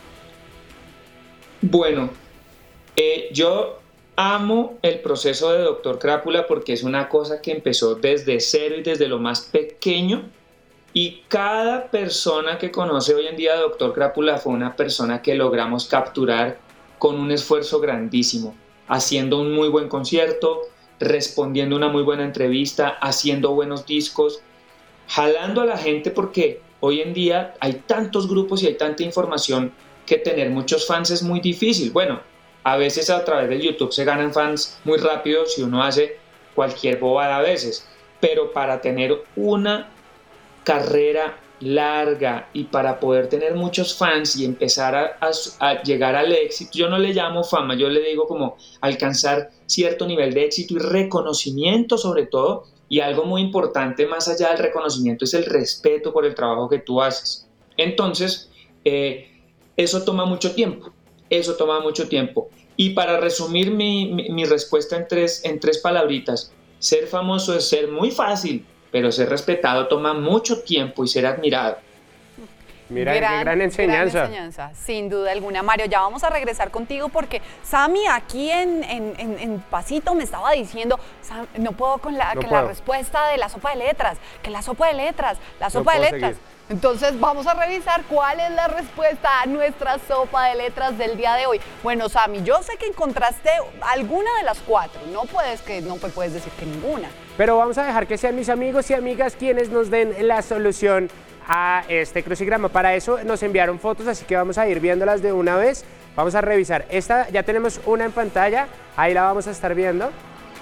Bueno, eh, yo amo el proceso de doctor Crápula porque es una cosa que empezó desde cero y desde lo más pequeño, y cada persona que conoce hoy en día a doctor Crápula fue una persona que logramos capturar con un esfuerzo grandísimo, haciendo un muy buen concierto, respondiendo una muy buena entrevista, haciendo buenos discos, jalando a la gente, porque hoy en día hay tantos grupos y hay tanta información que tener muchos fans es muy difícil. Bueno, a veces a través de YouTube se ganan fans muy rápido si uno hace cualquier bobada a veces, pero para tener una carrera larga y para poder tener muchos fans y empezar a, a, a llegar al éxito, yo no le llamo fama, yo le digo como alcanzar cierto nivel de éxito y reconocimiento sobre todo, y algo muy importante más allá del reconocimiento es el respeto por el trabajo que tú haces. Entonces, eh, eso toma mucho tiempo, eso toma mucho tiempo. Y para resumir mi, mi, mi respuesta en tres, en tres palabritas, ser famoso es ser muy fácil, pero ser respetado toma mucho tiempo y ser admirado. Mira, gran, qué gran enseñanza. Gran enseñanza, sin duda alguna. Mario, ya vamos a regresar contigo porque Sammy aquí en, en, en, en Pasito me estaba diciendo, Sam, no puedo con, la, no que puedo. la respuesta de la sopa de letras, que la sopa de letras, la sopa no de letras. Seguir. Entonces vamos a revisar cuál es la respuesta a nuestra sopa de letras del día de hoy. Bueno, Sammy, yo sé que encontraste alguna de las cuatro, no puedes, que, no puedes decir que ninguna. Pero vamos a dejar que sean mis amigos y amigas quienes nos den la solución a este crucigrama. Para eso nos enviaron fotos, así que vamos a ir viéndolas de una vez. Vamos a revisar. Esta ya tenemos una en pantalla, ahí la vamos a estar viendo.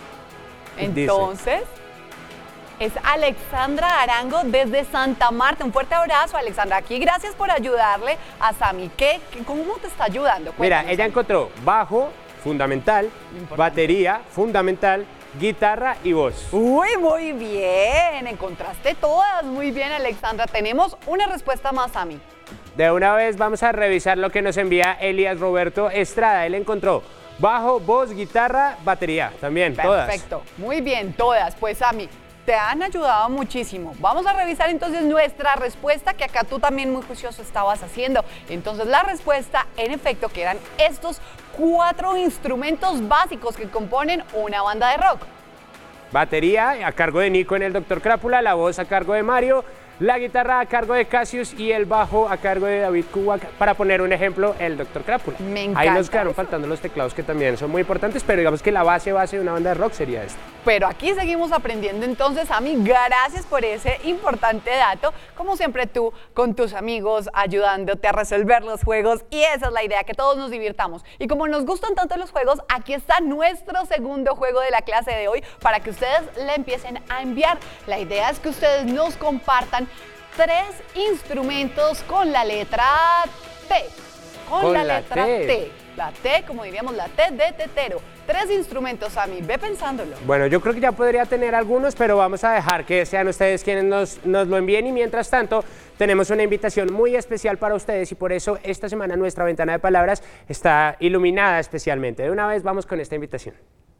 Entonces, es Alexandra Arango desde Santa Marta. Un fuerte abrazo, Alexandra. Aquí gracias por ayudarle a Sammy. ¿Qué, ¿Cómo te está ayudando? Cuéntanos. Mira, ella encontró bajo, fundamental, batería, fundamental, guitarra y voz. Uy, muy bien. Encontraste todas. Muy bien, Alexandra. Tenemos una respuesta más, Sammy. De una vez vamos a revisar lo que nos envía Elías Roberto Estrada. Él encontró bajo, voz, guitarra, batería. También, perfecto. Todas. Perfecto. Muy bien, todas. Pues, Sammy, te han ayudado muchísimo. Vamos a revisar entonces nuestra respuesta, que acá tú también muy juicioso estabas haciendo. Entonces la respuesta, en efecto, que eran estos cuatro instrumentos básicos que componen una banda de rock. Batería a cargo de Nico en el Doctor Crápula, la voz a cargo de Mario, la guitarra a cargo de Cassius y el bajo a cargo de David Kubak, para poner un ejemplo, el Doctor Crápula. Me encanta. Ahí nos quedaron eso. faltando los teclados, que también son muy importantes, pero digamos que la base base de una banda de rock sería esta. Pero aquí seguimos aprendiendo entonces, Sammy, gracias por ese importante dato. Como siempre tú, con tus amigos, ayudándote a resolver los juegos, y esa es la idea, que todos nos divirtamos. Y como nos gustan tanto los juegos, aquí está nuestro segundo juego de la clase de hoy, para que ustedes le empiecen a enviar. La idea es que ustedes nos compartan tres instrumentos con la letra T. Con, con la, la letra T. T. La T, como diríamos, la T de tetero. Tres instrumentos, Sammy, ve pensándolo. Bueno, yo creo que ya podría tener algunos, pero vamos a dejar que sean ustedes quienes nos, nos lo envíen. Y mientras tanto, tenemos una invitación muy especial para ustedes, y por eso esta semana nuestra ventana de palabras está iluminada especialmente. De una vez vamos con esta invitación.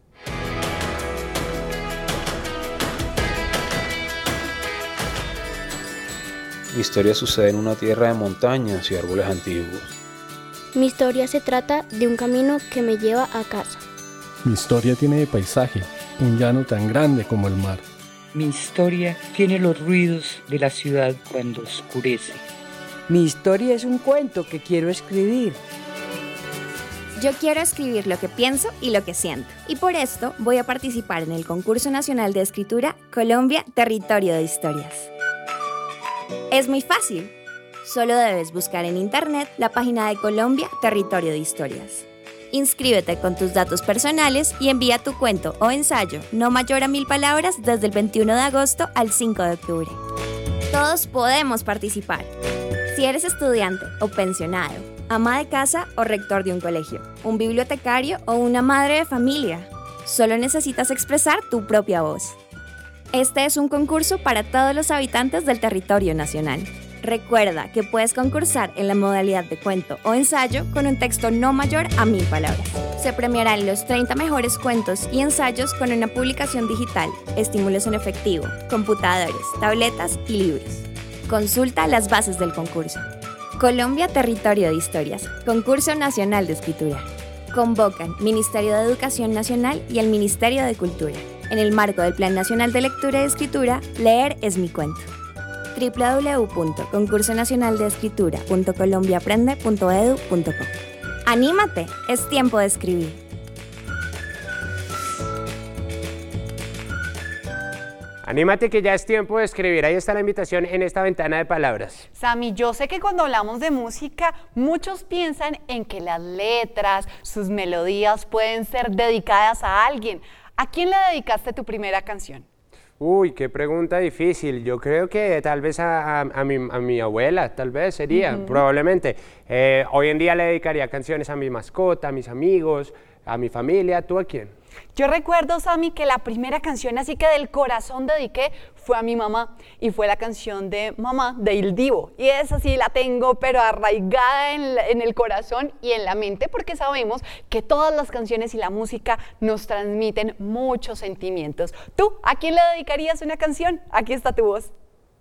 Mi historia sucede en una tierra de montañas y árboles antiguos. Mi historia se trata de un camino que me lleva a casa. Mi historia tiene de paisaje un llano tan grande como el mar. Mi historia tiene los ruidos de la ciudad cuando oscurece. Mi historia es un cuento que quiero escribir. Yo quiero escribir lo que pienso y lo que siento. Y por esto voy a participar en el Concurso Nacional de Escritura Colombia Territorio de Historias. Es muy fácil. Solo debes buscar en internet la página de Colombia Territorio de Historias. Inscríbete con tus datos personales y envía tu cuento o ensayo no mayor a mil palabras desde el veintiuno de agosto al cinco de octubre. Todos podemos participar. Si eres estudiante o pensionado, ama de casa o rector de un colegio, un bibliotecario o una madre de familia, solo necesitas expresar tu propia voz. Este es un concurso para todos los habitantes del territorio nacional. Recuerda que puedes concursar en la modalidad de cuento o ensayo con un texto no mayor a mil palabras. Se premiarán los treinta mejores cuentos y ensayos con una publicación digital, estímulos en efectivo, computadores, tabletas y libros. Consulta las bases del concurso. Colombia Territorio de Historias, Concurso Nacional de Escritura. Convocan Ministerio de Educación Nacional y el Ministerio de Cultura. En el marco del Plan Nacional de Lectura y Escritura, Leer es mi cuento. doble u doble u doble u punto concurso nacional de escritura punto colombiaaprende punto edu punto co. ¡Anímate! Es tiempo de escribir. Anímate que ya es tiempo de escribir. Ahí está la invitación en esta ventana de palabras. Sammy, yo sé que cuando hablamos de música, muchos piensan en que las letras, sus melodías pueden ser dedicadas a alguien. ¿A quién le dedicaste tu primera canción? Uy, qué pregunta difícil. Yo creo que tal vez a, a, a, mi, a mi abuela, tal vez sería, uh-huh. probablemente. Eh, hoy en día le dedicaría canciones a mi mascota, a mis amigos, a mi familia. ¿Tú a quién? Yo recuerdo, Sammy, que la primera canción así que del corazón dediqué fue a mi mamá y fue la canción de Mamá de Il Divo. Y esa sí la tengo pero arraigada en, la, en el corazón y en la mente porque sabemos que todas las canciones y la música nos transmiten muchos sentimientos. ¿Tú a quién le dedicarías una canción? Aquí está tu voz.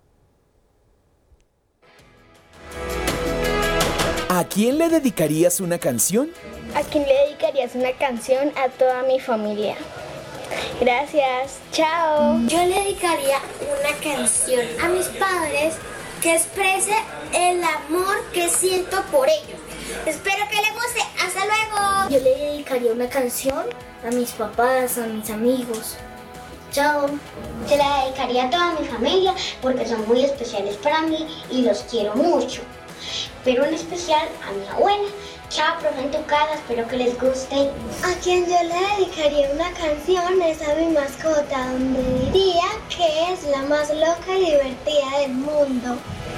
¿A quién le dedicarías una canción? ¿A quién le dedicarías una canción? A toda mi familia. Gracias, chao. Yo le dedicaría una canción a mis padres que exprese el amor que siento por ellos. Espero que les guste. ¡Hasta luego! Yo le dedicaría una canción a mis papás, a mis amigos. Chao. Se la dedicaría a toda mi familia porque son muy especiales para mí y los quiero mucho. Pero en especial a mi abuela. Chao, profe, en tu casa, espero que les guste. A quien yo le dedicaría una canción es a mi mascota, donde diría que es la más loca y divertida del mundo.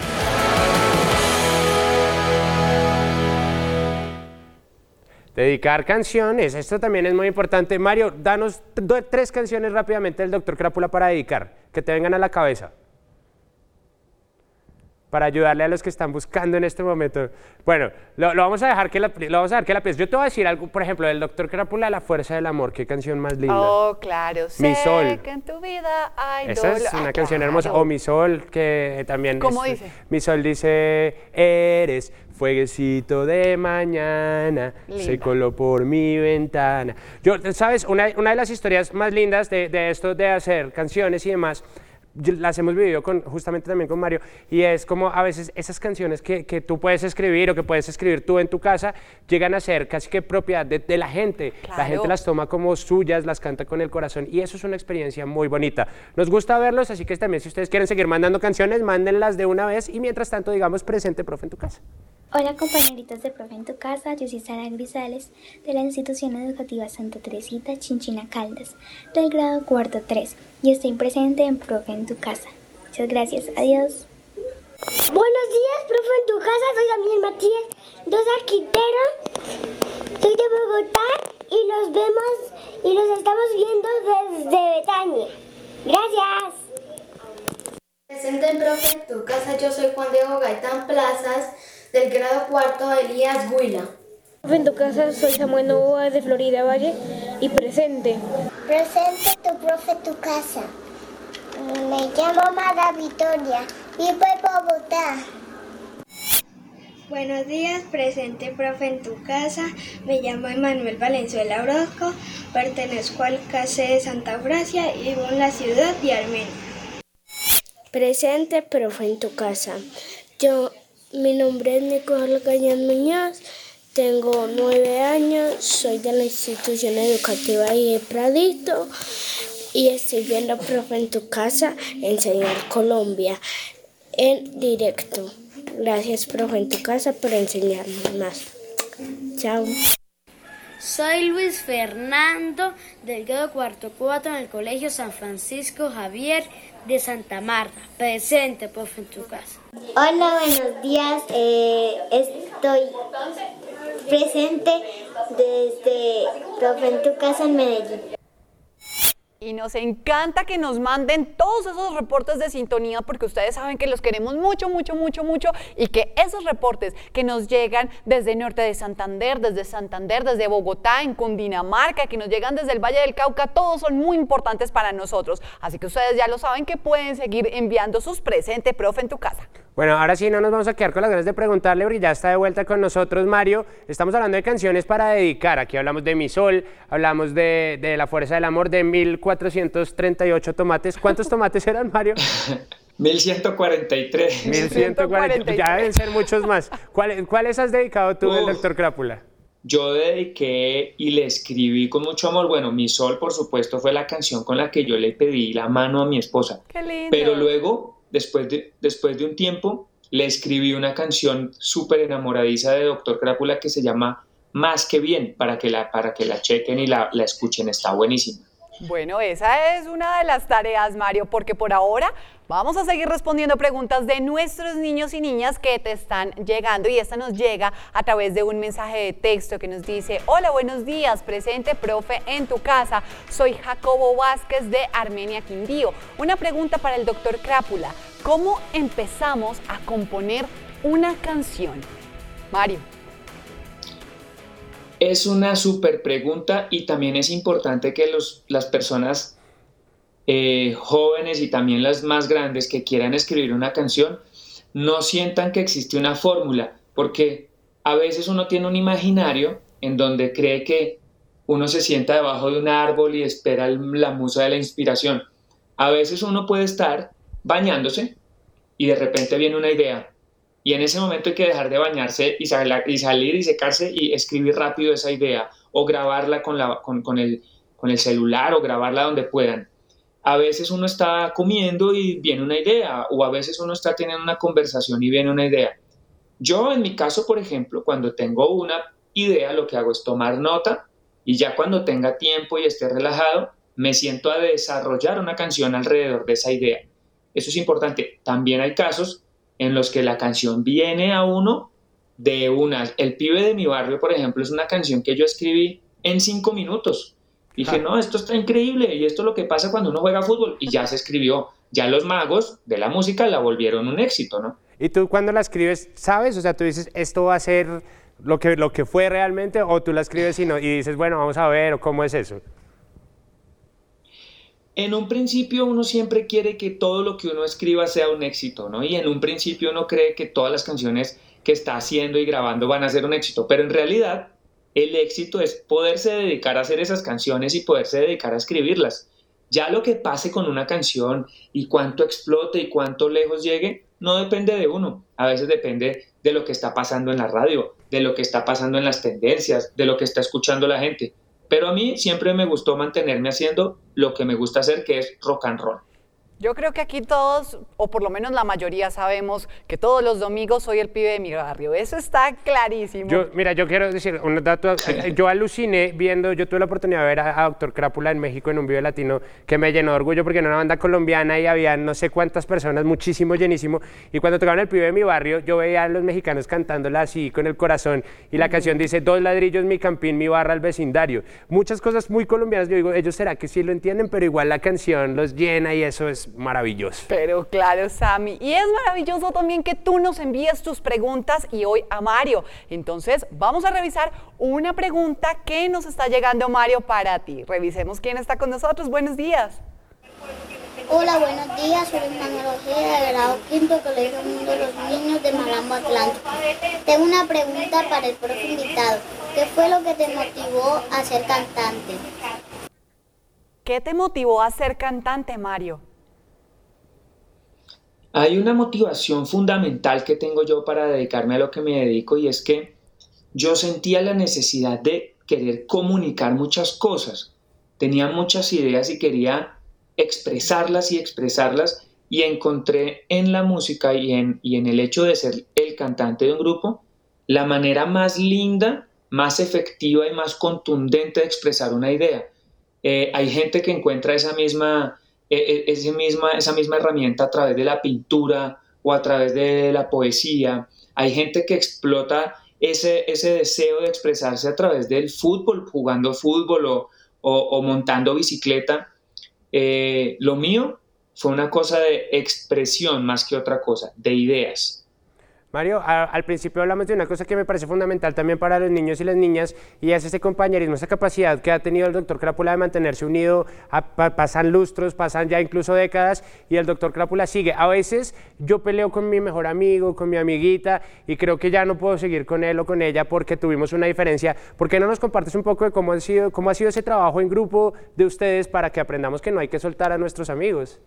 Dedicar canciones, esto también es muy importante. Mario, danos tres canciones rápidamente del doctor Crápula para dedicar, que te vengan a la cabeza. Para ayudarle a los que están buscando en este momento. Bueno, lo, lo vamos a dejar que la, lo vamos a dejar que la piense. Yo te voy a decir algo, por ejemplo, del doctor Crápula, La Fuerza del Amor. Qué canción más linda. Oh, claro. Mi sé Sol. Que en tu vida hay Esa es dolor. una ah, canción claro. hermosa. O Mi Sol, que también. ¿Cómo es, dice? Mi Sol dice, eres fueguecito de mañana, Linda. Se coló por mi ventana. Yo, ¿sabes? Una, una de las historias más lindas de, de esto de hacer canciones y demás, las hemos vivido con, justamente también con Mario, y es como a veces esas canciones que, que tú puedes escribir o que puedes escribir tú en tu casa llegan a ser casi que propiedad de, de la gente. Claro. La gente las toma como suyas, las canta con el corazón y eso es una experiencia muy bonita. Nos gusta verlos, así que también si ustedes quieren seguir mandando canciones, mándenlas de una vez y mientras tanto digamos presente, profe, en tu casa. Hola compañeritos de Profe en tu Casa, yo soy Sara Grisales de la Institución Educativa Santa Teresita Chinchina Caldas del grado cuarto tres y estoy presente en Profe en tu Casa. Muchas gracias, adiós. Buenos días, Profe en tu Casa, soy Daniel Matías, dos arquiteros, soy de Bogotá y los vemos y los estamos viendo desde Betania. Gracias. Presente en Profe en tu Casa, yo soy Juan Diego Gaitán Plazas, del grado cuarto Elías Huila. Profe en tu Casa, soy Samuel Novoa de Florida Valle y presente. Presente tu profe en tu casa. Me llamo Mara Victoria, vivo en Bogotá. Buenos días, presente Profe en tu Casa. Me llamo Emanuel Valenzuela Orozco, pertenezco al C A C de Santa Eufrasia y vivo en la ciudad de Armenia. Presente Profe en tu Casa. Yo Mi nombre es Nicolás Gañán Muñoz, tengo nueve años, soy de la institución educativa de Pradito y estoy viendo Profe en tu Casa, Enseñar Colombia en directo. Gracias Profe en tu Casa por enseñarnos más. Chao. Soy Luis Fernando del grado cuarto cuatro en el Colegio San Francisco Javier de Santa Marta. Presente, Profe en tu Casa. Hola, buenos días. Eh, estoy presente desde Profe en tu Casa en Medellín. Y nos encanta que nos manden todos esos reportes de sintonía porque ustedes saben que los queremos mucho, mucho, mucho, mucho y que esos reportes que nos llegan desde norte de Santander, desde Santander, desde Bogotá, en Cundinamarca, que nos llegan desde el Valle del Cauca, todos son muy importantes para nosotros. Así que ustedes ya lo saben que pueden seguir enviando sus presentes, Profe en tu Casa. Bueno, ahora sí no nos vamos a quedar con las ganas de preguntarle porque ya está de vuelta con nosotros Mario. Estamos hablando de canciones para dedicar. Aquí hablamos de Mi Sol, hablamos de, de La Fuerza del Amor, de mil cuatrocientos treinta y ocho tomates. ¿Cuántos tomates eran, Mario? mil ciento cuarenta y tres. mil ciento cuarenta y tres. Ya deben ser muchos más. ¿Cuáles, ¿Cuáles has dedicado tú, Uf. del doctor Crápula? yo dediqué y le escribí con mucho amor. Bueno, Mi Sol, por supuesto, fue la canción con la que yo le pedí la mano a mi esposa. ¡Qué lindo! Pero luego, después de, después de un tiempo, le escribí una canción súper enamoradiza de Doctor Crápula que se llama Más que Bien, para que la, para que la chequen y la, la escuchen. Está buenísima. Bueno, esa es una de las tareas, Mario, porque por ahora vamos a seguir respondiendo preguntas de nuestros niños y niñas que te están llegando, y esta nos llega a través de un mensaje de texto que nos dice: hola, buenos días, presente profe en tu casa, soy Jacobo Vázquez de Armenia, Quindío. Una pregunta para el doctor Crápula: ¿cómo empezamos a componer una canción? Mario. Es una súper pregunta, y también es importante que los, las personas eh, jóvenes y también las más grandes que quieran escribir una canción no sientan que existe una fórmula, porque a veces uno tiene un imaginario en donde cree que uno se sienta debajo de un árbol y espera la musa de la inspiración. A veces uno puede estar bañándose y de repente viene una idea. Y en ese momento hay que dejar de bañarse y, sal, y salir y secarse y escribir rápido esa idea, o grabarla con, la, con, con, el, con el celular, o grabarla donde puedan. A veces uno está comiendo y viene una idea, o a veces uno está teniendo una conversación y viene una idea. Yo, en mi caso, por ejemplo, cuando tengo una idea, lo que hago es tomar nota, y ya cuando tenga tiempo y esté relajado, me siento a desarrollar una canción alrededor de esa idea. Eso es importante. También hay casos en los que la canción viene a uno de una. El pibe de mi barrio, por ejemplo, es una canción que yo escribí en cinco minutos. Dije, ah. no, esto está increíble, y esto es lo que pasa cuando uno juega fútbol, y ya se escribió. Ya los magos de la música la volvieron un éxito, ¿no? ¿Y tú cuando la escribes, sabes? O sea, tú dices, esto va a ser lo que, lo que fue realmente, o tú la escribes y, no, y dices, bueno, vamos a ver, o cómo es eso. En un principio uno siempre quiere que todo lo que uno escriba sea un éxito, ¿no? Y en un principio uno cree que todas las canciones que está haciendo y grabando van a ser un éxito, pero en realidad el éxito es poderse dedicar a hacer esas canciones y poderse dedicar a escribirlas. Ya lo que pase con una canción y cuánto explote y cuánto lejos llegue, no depende de uno. A veces depende de lo que está pasando en la radio, de lo que está pasando en las tendencias, de lo que está escuchando la gente. Pero a mí siempre me gustó mantenerme haciendo lo que me gusta hacer, que es rock and roll. Yo creo que aquí todos, o por lo menos la mayoría, sabemos que todos los domingos soy el pibe de mi barrio. Eso está clarísimo. Yo, mira, yo quiero decir un dato. Yo aluciné viendo, yo tuve la oportunidad de ver a, a Doctor Crápula en México en un video latino que me llenó de orgullo, porque era una banda colombiana y había no sé cuántas personas, muchísimo, llenísimo. Y cuando tocaban el pibe de mi barrio, yo veía a los mexicanos cantándola así con el corazón. Y la canción dice: dos ladrillos, mi campín, mi barra, el vecindario. Muchas cosas muy colombianas. Yo digo, ellos será que sí lo entienden, pero igual la canción los llena y eso es maravilloso. Pero claro, Sammy, y es maravilloso también que tú nos envíes tus preguntas, y hoy a Mario. Entonces vamos a revisar una pregunta que nos está llegando, Mario, para ti. Revisemos quién está con nosotros. Buenos días. Hola, buenos días, soy Manuel Ojeda, de grado quinto, Colegio Mundo de los Niños de Malambo Atlántico. Tengo una pregunta para el profe invitado. ¿Qué fue lo que te motivó a ser cantante? ¿Qué te motivó a ser cantante, Mario? Hay una motivación fundamental que tengo yo para dedicarme a lo que me dedico, y es que yo sentía la necesidad de querer comunicar muchas cosas. Tenía muchas ideas y quería expresarlas y expresarlas, y encontré en la música y en, y en el hecho de ser el cantante de un grupo la manera más linda, más efectiva y más contundente de expresar una idea. Eh, hay gente que encuentra esa misma... Esa misma, esa misma herramienta a través de la pintura o a través de la poesía. Hay gente que explota ese, ese deseo de expresarse a través del fútbol, jugando fútbol o, o, o montando bicicleta. Eh, lo mío fue una cosa de expresión más que otra cosa, de ideas. Mario, a, al principio hablamos de una cosa que me parece fundamental también para los niños y las niñas, y es ese compañerismo, esa capacidad que ha tenido el doctor Crápula de mantenerse unido. A, pa, pasan lustros, pasan ya incluso décadas, y el doctor Crápula sigue. A veces yo peleo con mi mejor amigo, con mi amiguita, y creo que ya no puedo seguir con él o con ella porque tuvimos una diferencia. ¿Por qué no nos compartes un poco de cómo ha sido, cómo ha sido ese trabajo en grupo de ustedes para que aprendamos que no hay que soltar a nuestros amigos?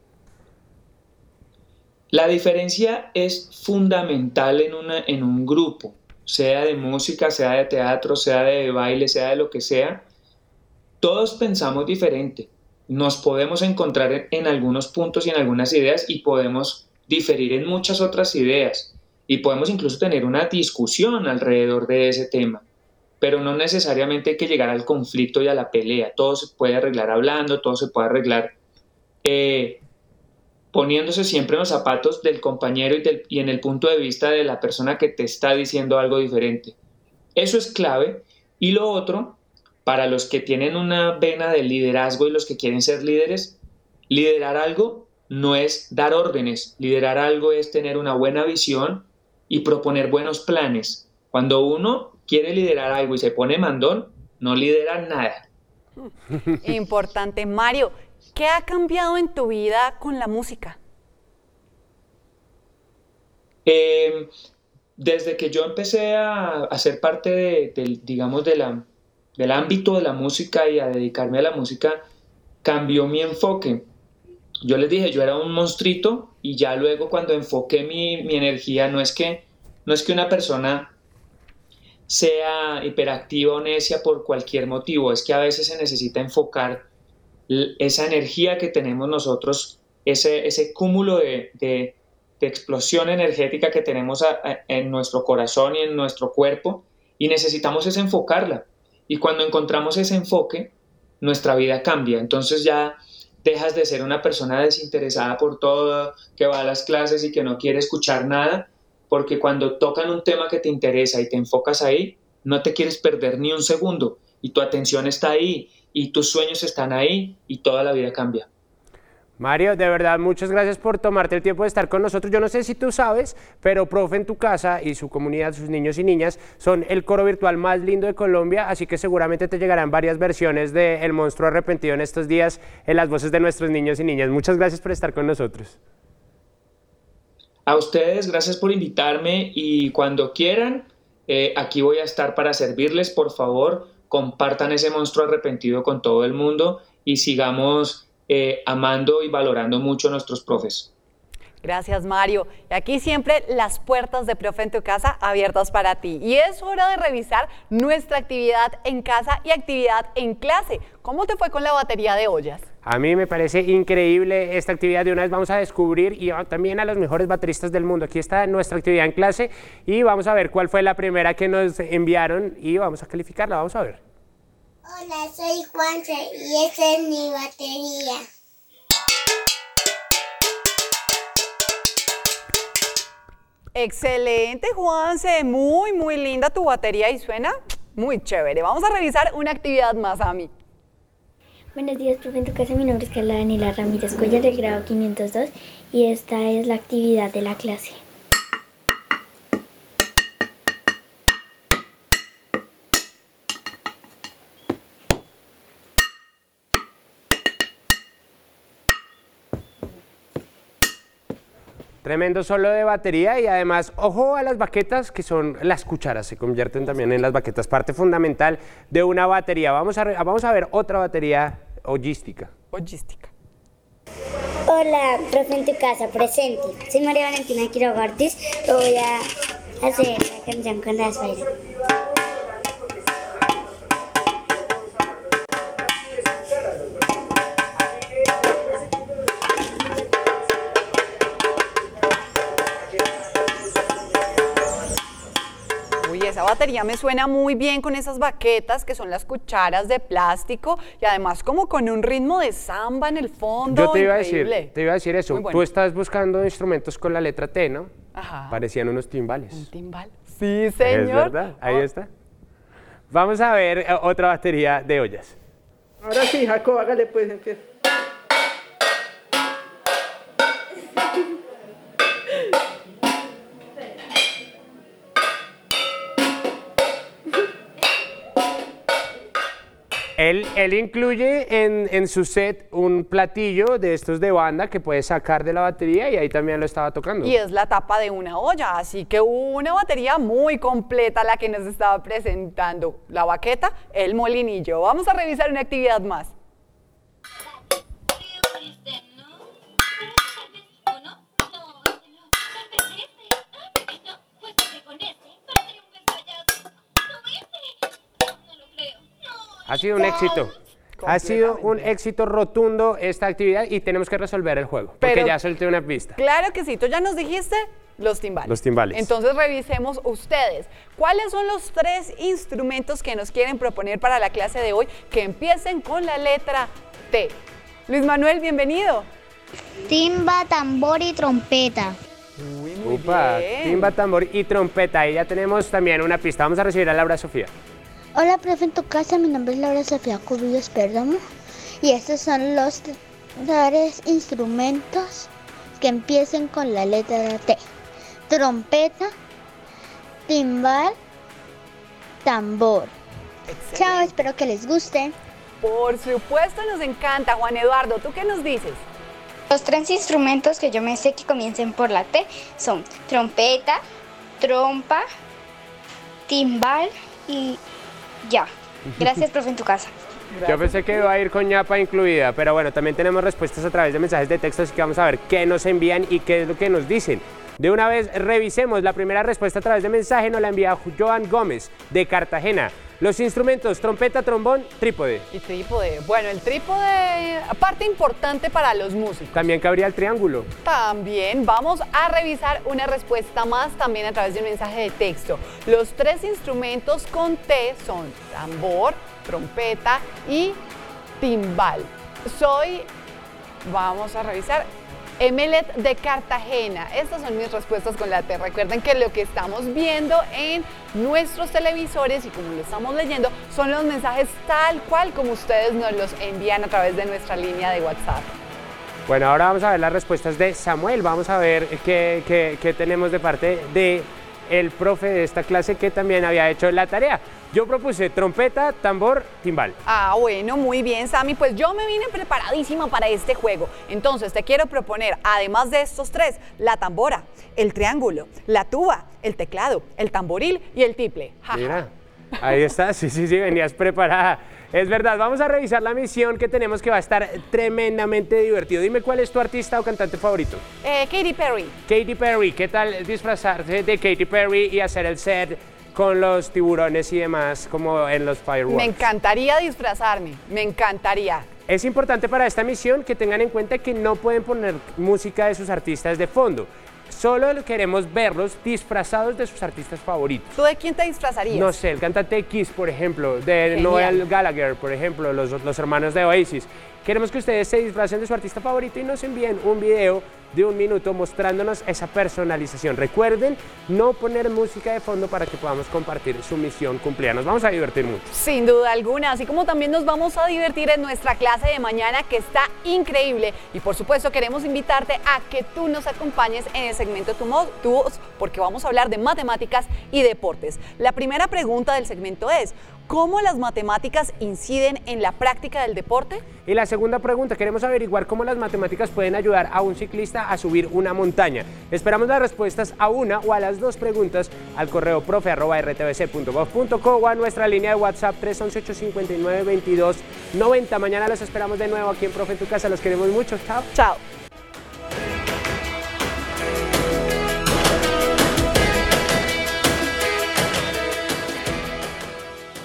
La diferencia es fundamental en, una, en un grupo. sea de música, sea de teatro, sea de baile, sea de lo que sea, todos pensamos diferente. Nos podemos encontrar en, en algunos puntos y en algunas ideas y podemos diferir en muchas otras ideas y podemos incluso tener una discusión alrededor de ese tema, pero no necesariamente hay que llegar al conflicto y a la pelea. Todo se puede arreglar hablando, todo se puede arreglar eh, poniéndose siempre en los zapatos del compañero y, del, y en el punto de vista de la persona que te está diciendo algo diferente. Eso es clave. Y lo otro, para los que tienen una vena de liderazgo y los que quieren ser líderes, liderar algo no es dar órdenes, liderar algo es tener una buena visión y proponer buenos planes. Cuando uno quiere liderar algo y se pone mandón, no lidera nada. Importante. Mario, ¿qué ha cambiado en tu vida con la música? Eh, desde que yo empecé a, a ser parte de, de, digamos, de la, del ámbito de la música y a dedicarme a la música, cambió mi enfoque. Yo les dije, yo era un monstruito y ya luego cuando enfoqué mi, mi energía, no es que, no es que una persona sea hiperactiva o necia por cualquier motivo, es que a veces se necesita enfocar esa energía que tenemos nosotros, ese, ese cúmulo de, de, de explosión energética que tenemos a, a, en nuestro corazón y en nuestro cuerpo, y necesitamos es enfocarla. Y cuando encontramos ese enfoque, nuestra vida cambia. Entonces ya dejas de ser una persona desinteresada por todo, que va a las clases y que no quiere escuchar nada, porque cuando tocan un tema que te interesa y te enfocas ahí, no te quieres perder ni un segundo, y tu atención está ahí, y tus sueños están ahí, y toda la vida cambia. Mario, de verdad, muchas gracias por tomarte el tiempo de estar con nosotros. Yo no sé si tú sabes, pero Profe en tu Casa y su comunidad, sus niños y niñas, son el coro virtual más lindo de Colombia, así que seguramente te llegarán varias versiones de El Monstruo Arrepentido en estos días en las voces de nuestros niños y niñas. Muchas gracias por estar con nosotros. A ustedes, gracias por invitarme, y cuando quieran, eh, aquí voy a estar para servirles. Por favor, compartan ese Monstruo Arrepentido con todo el mundo y sigamos eh, amando y valorando mucho a nuestros profes. Gracias, Mario. Y aquí siempre las puertas de Profe en tu Casa abiertas para ti. Y es hora de revisar nuestra actividad en casa y actividad en clase. ¿Cómo te fue con la batería de ollas? A mí me parece increíble esta actividad. De una vez vamos a descubrir y también a los mejores bateristas del mundo. Aquí está nuestra actividad en clase y vamos a ver cuál fue la primera que nos enviaron y vamos a calificarla. Vamos a ver. Hola, soy Juanse y esa es mi batería. Excelente, Juanse. Muy, muy linda tu batería y suena muy chévere. Vamos a revisar una actividad más, Ami. Buenos días, Profe en tu Casa. Mi nombre es Carla Daniela Ramírez Cuellar, del grado quinientos dos, y esta es la actividad de la clase. Tremendo solo de batería y además, ojo a las baquetas, que son las cucharas, se convierten también en las baquetas, parte fundamental de una batería. Vamos a, vamos a ver otra batería hoyística. Hoyística. Hola, Profe en tu Casa, presente. Soy María Valentina Quiroga Ortiz, voy a hacer la canción con la esfera. Esa batería me suena muy bien con esas baquetas que son las cucharas de plástico y además como con un ritmo de samba en el fondo. Yo te iba, a increíble. decir, te iba a decir eso, Bueno. Tú estás buscando instrumentos con la letra T, ¿no? Ajá. Parecían unos timbales. ¿Un timbal? Sí, señor. Es verdad, ahí Oh. está. Vamos a ver eh, otra batería de ollas. Ahora sí, Jacob, hágale pues, empieza. Él, él incluye en, en su set un platillo de estos de banda que puedes sacar de la batería y ahí también lo estaba tocando. Y es la tapa de una olla, así que una batería muy completa la que nos estaba presentando. La baqueta, el molinillo. Vamos a revisar una actividad más. Ha sido un éxito. Ha sido un éxito rotundo esta actividad y tenemos que resolver el juego, porque Pero, ya solté una pista. Claro que sí, tú ya nos dijiste los timbales. Los timbales. Entonces revisemos ustedes. ¿Cuáles son los tres instrumentos que nos quieren proponer para la clase de hoy que empiecen con la letra T? Luis Manuel, bienvenido. Timba, tambor y trompeta. Uy, muy Upa, bien. timba, tambor y trompeta. Y ya tenemos también una pista. Vamos a recibir a Laura Sofía. Hola, profe, en tu casa, mi nombre es Laura Sofía Cubillos Pérgamo y estos son los tres instrumentos que empiecen con la letra T. Trompeta, timbal, tambor. Excelente. Chao, espero que les guste. Por supuesto, nos encanta. Juan Eduardo, ¿tú qué nos dices? Los tres instrumentos que yo me sé que comiencen por la T son trompeta, trompa, timbal y ya. Gracias, profe, en tu casa. Gracias. Yo pensé que iba a ir con ñapa incluida, pero bueno, también tenemos respuestas a través de mensajes de texto, así que vamos a ver qué nos envían y qué es lo que nos dicen. De una vez revisemos, la primera respuesta a través de mensaje nos la envía Joan Gómez, de Cartagena. Los instrumentos, trompeta, trombón, trípode. Y trípode. Bueno, el trípode, parte importante para los músicos. También cabría el triángulo. También vamos a revisar una respuesta más también a través de un mensaje de texto. Los tres instrumentos con T son tambor, trompeta y timbal. Soy, vamos a revisar, Emelet de Cartagena. Estas son mis respuestas con la T. Recuerden que lo que estamos viendo en nuestros televisores y como lo estamos leyendo son los mensajes tal cual como ustedes nos los envían a través de nuestra línea de WhatsApp. Bueno, ahora vamos a ver las respuestas de Samuel. Vamos a ver qué, qué, qué tenemos de parte de el profe de esta clase que también había hecho la tarea. Yo propuse trompeta, tambor, timbal. Ah, bueno, muy bien, Sammy. Pues yo me vine preparadísima para este juego. Entonces te quiero proponer, además de estos tres, la tambora, el triángulo, la tuba, el teclado, el tamboril y el tiple. Ja, ja. Mira, ahí está. Sí, sí, sí, venías preparada. Es verdad, vamos a revisar la misión que tenemos que va a estar tremendamente divertido. Dime cuál es tu artista o cantante favorito. Eh, Katy Perry. Katy Perry, ¿qué tal disfrazarse de Katy Perry y hacer el set con los tiburones y demás como en los fireworks? Me encantaría disfrazarme, me encantaría. Es importante para esta misión que tengan en cuenta que no pueden poner música de sus artistas de fondo. Solo queremos verlos disfrazados de sus artistas favoritos. ¿Tú de quién te disfrazarías? No sé, el cantante de Kiss, por ejemplo, de Genial. Noel Gallagher, por ejemplo, los, los hermanos de Oasis. Queremos que ustedes se disfracen de su artista favorito y nos envíen un video de un minuto mostrándonos esa personalización. Recuerden no poner música de fondo para que podamos compartir su misión cumplida. Nos vamos a divertir mucho. Sin duda alguna, así como también nos vamos a divertir en nuestra clase de mañana que está increíble. Y por supuesto queremos invitarte a que tú nos acompañes en el segmento Tu Mo- Tu Voz, porque vamos a hablar de matemáticas y deportes. La primera pregunta del segmento es, ¿cómo las matemáticas inciden en la práctica del deporte? Y la segunda pregunta, queremos averiguar cómo las matemáticas pueden ayudar a un ciclista a subir una montaña. Esperamos las respuestas a una o a las dos preguntas al correo profe arroba r t v c punto gov punto co o a nuestra línea de WhatsApp tres once, ocho cinco nueve, veintidós noventa. Mañana los esperamos de nuevo aquí en Profe en tu casa. Los queremos mucho. Chao. Chao.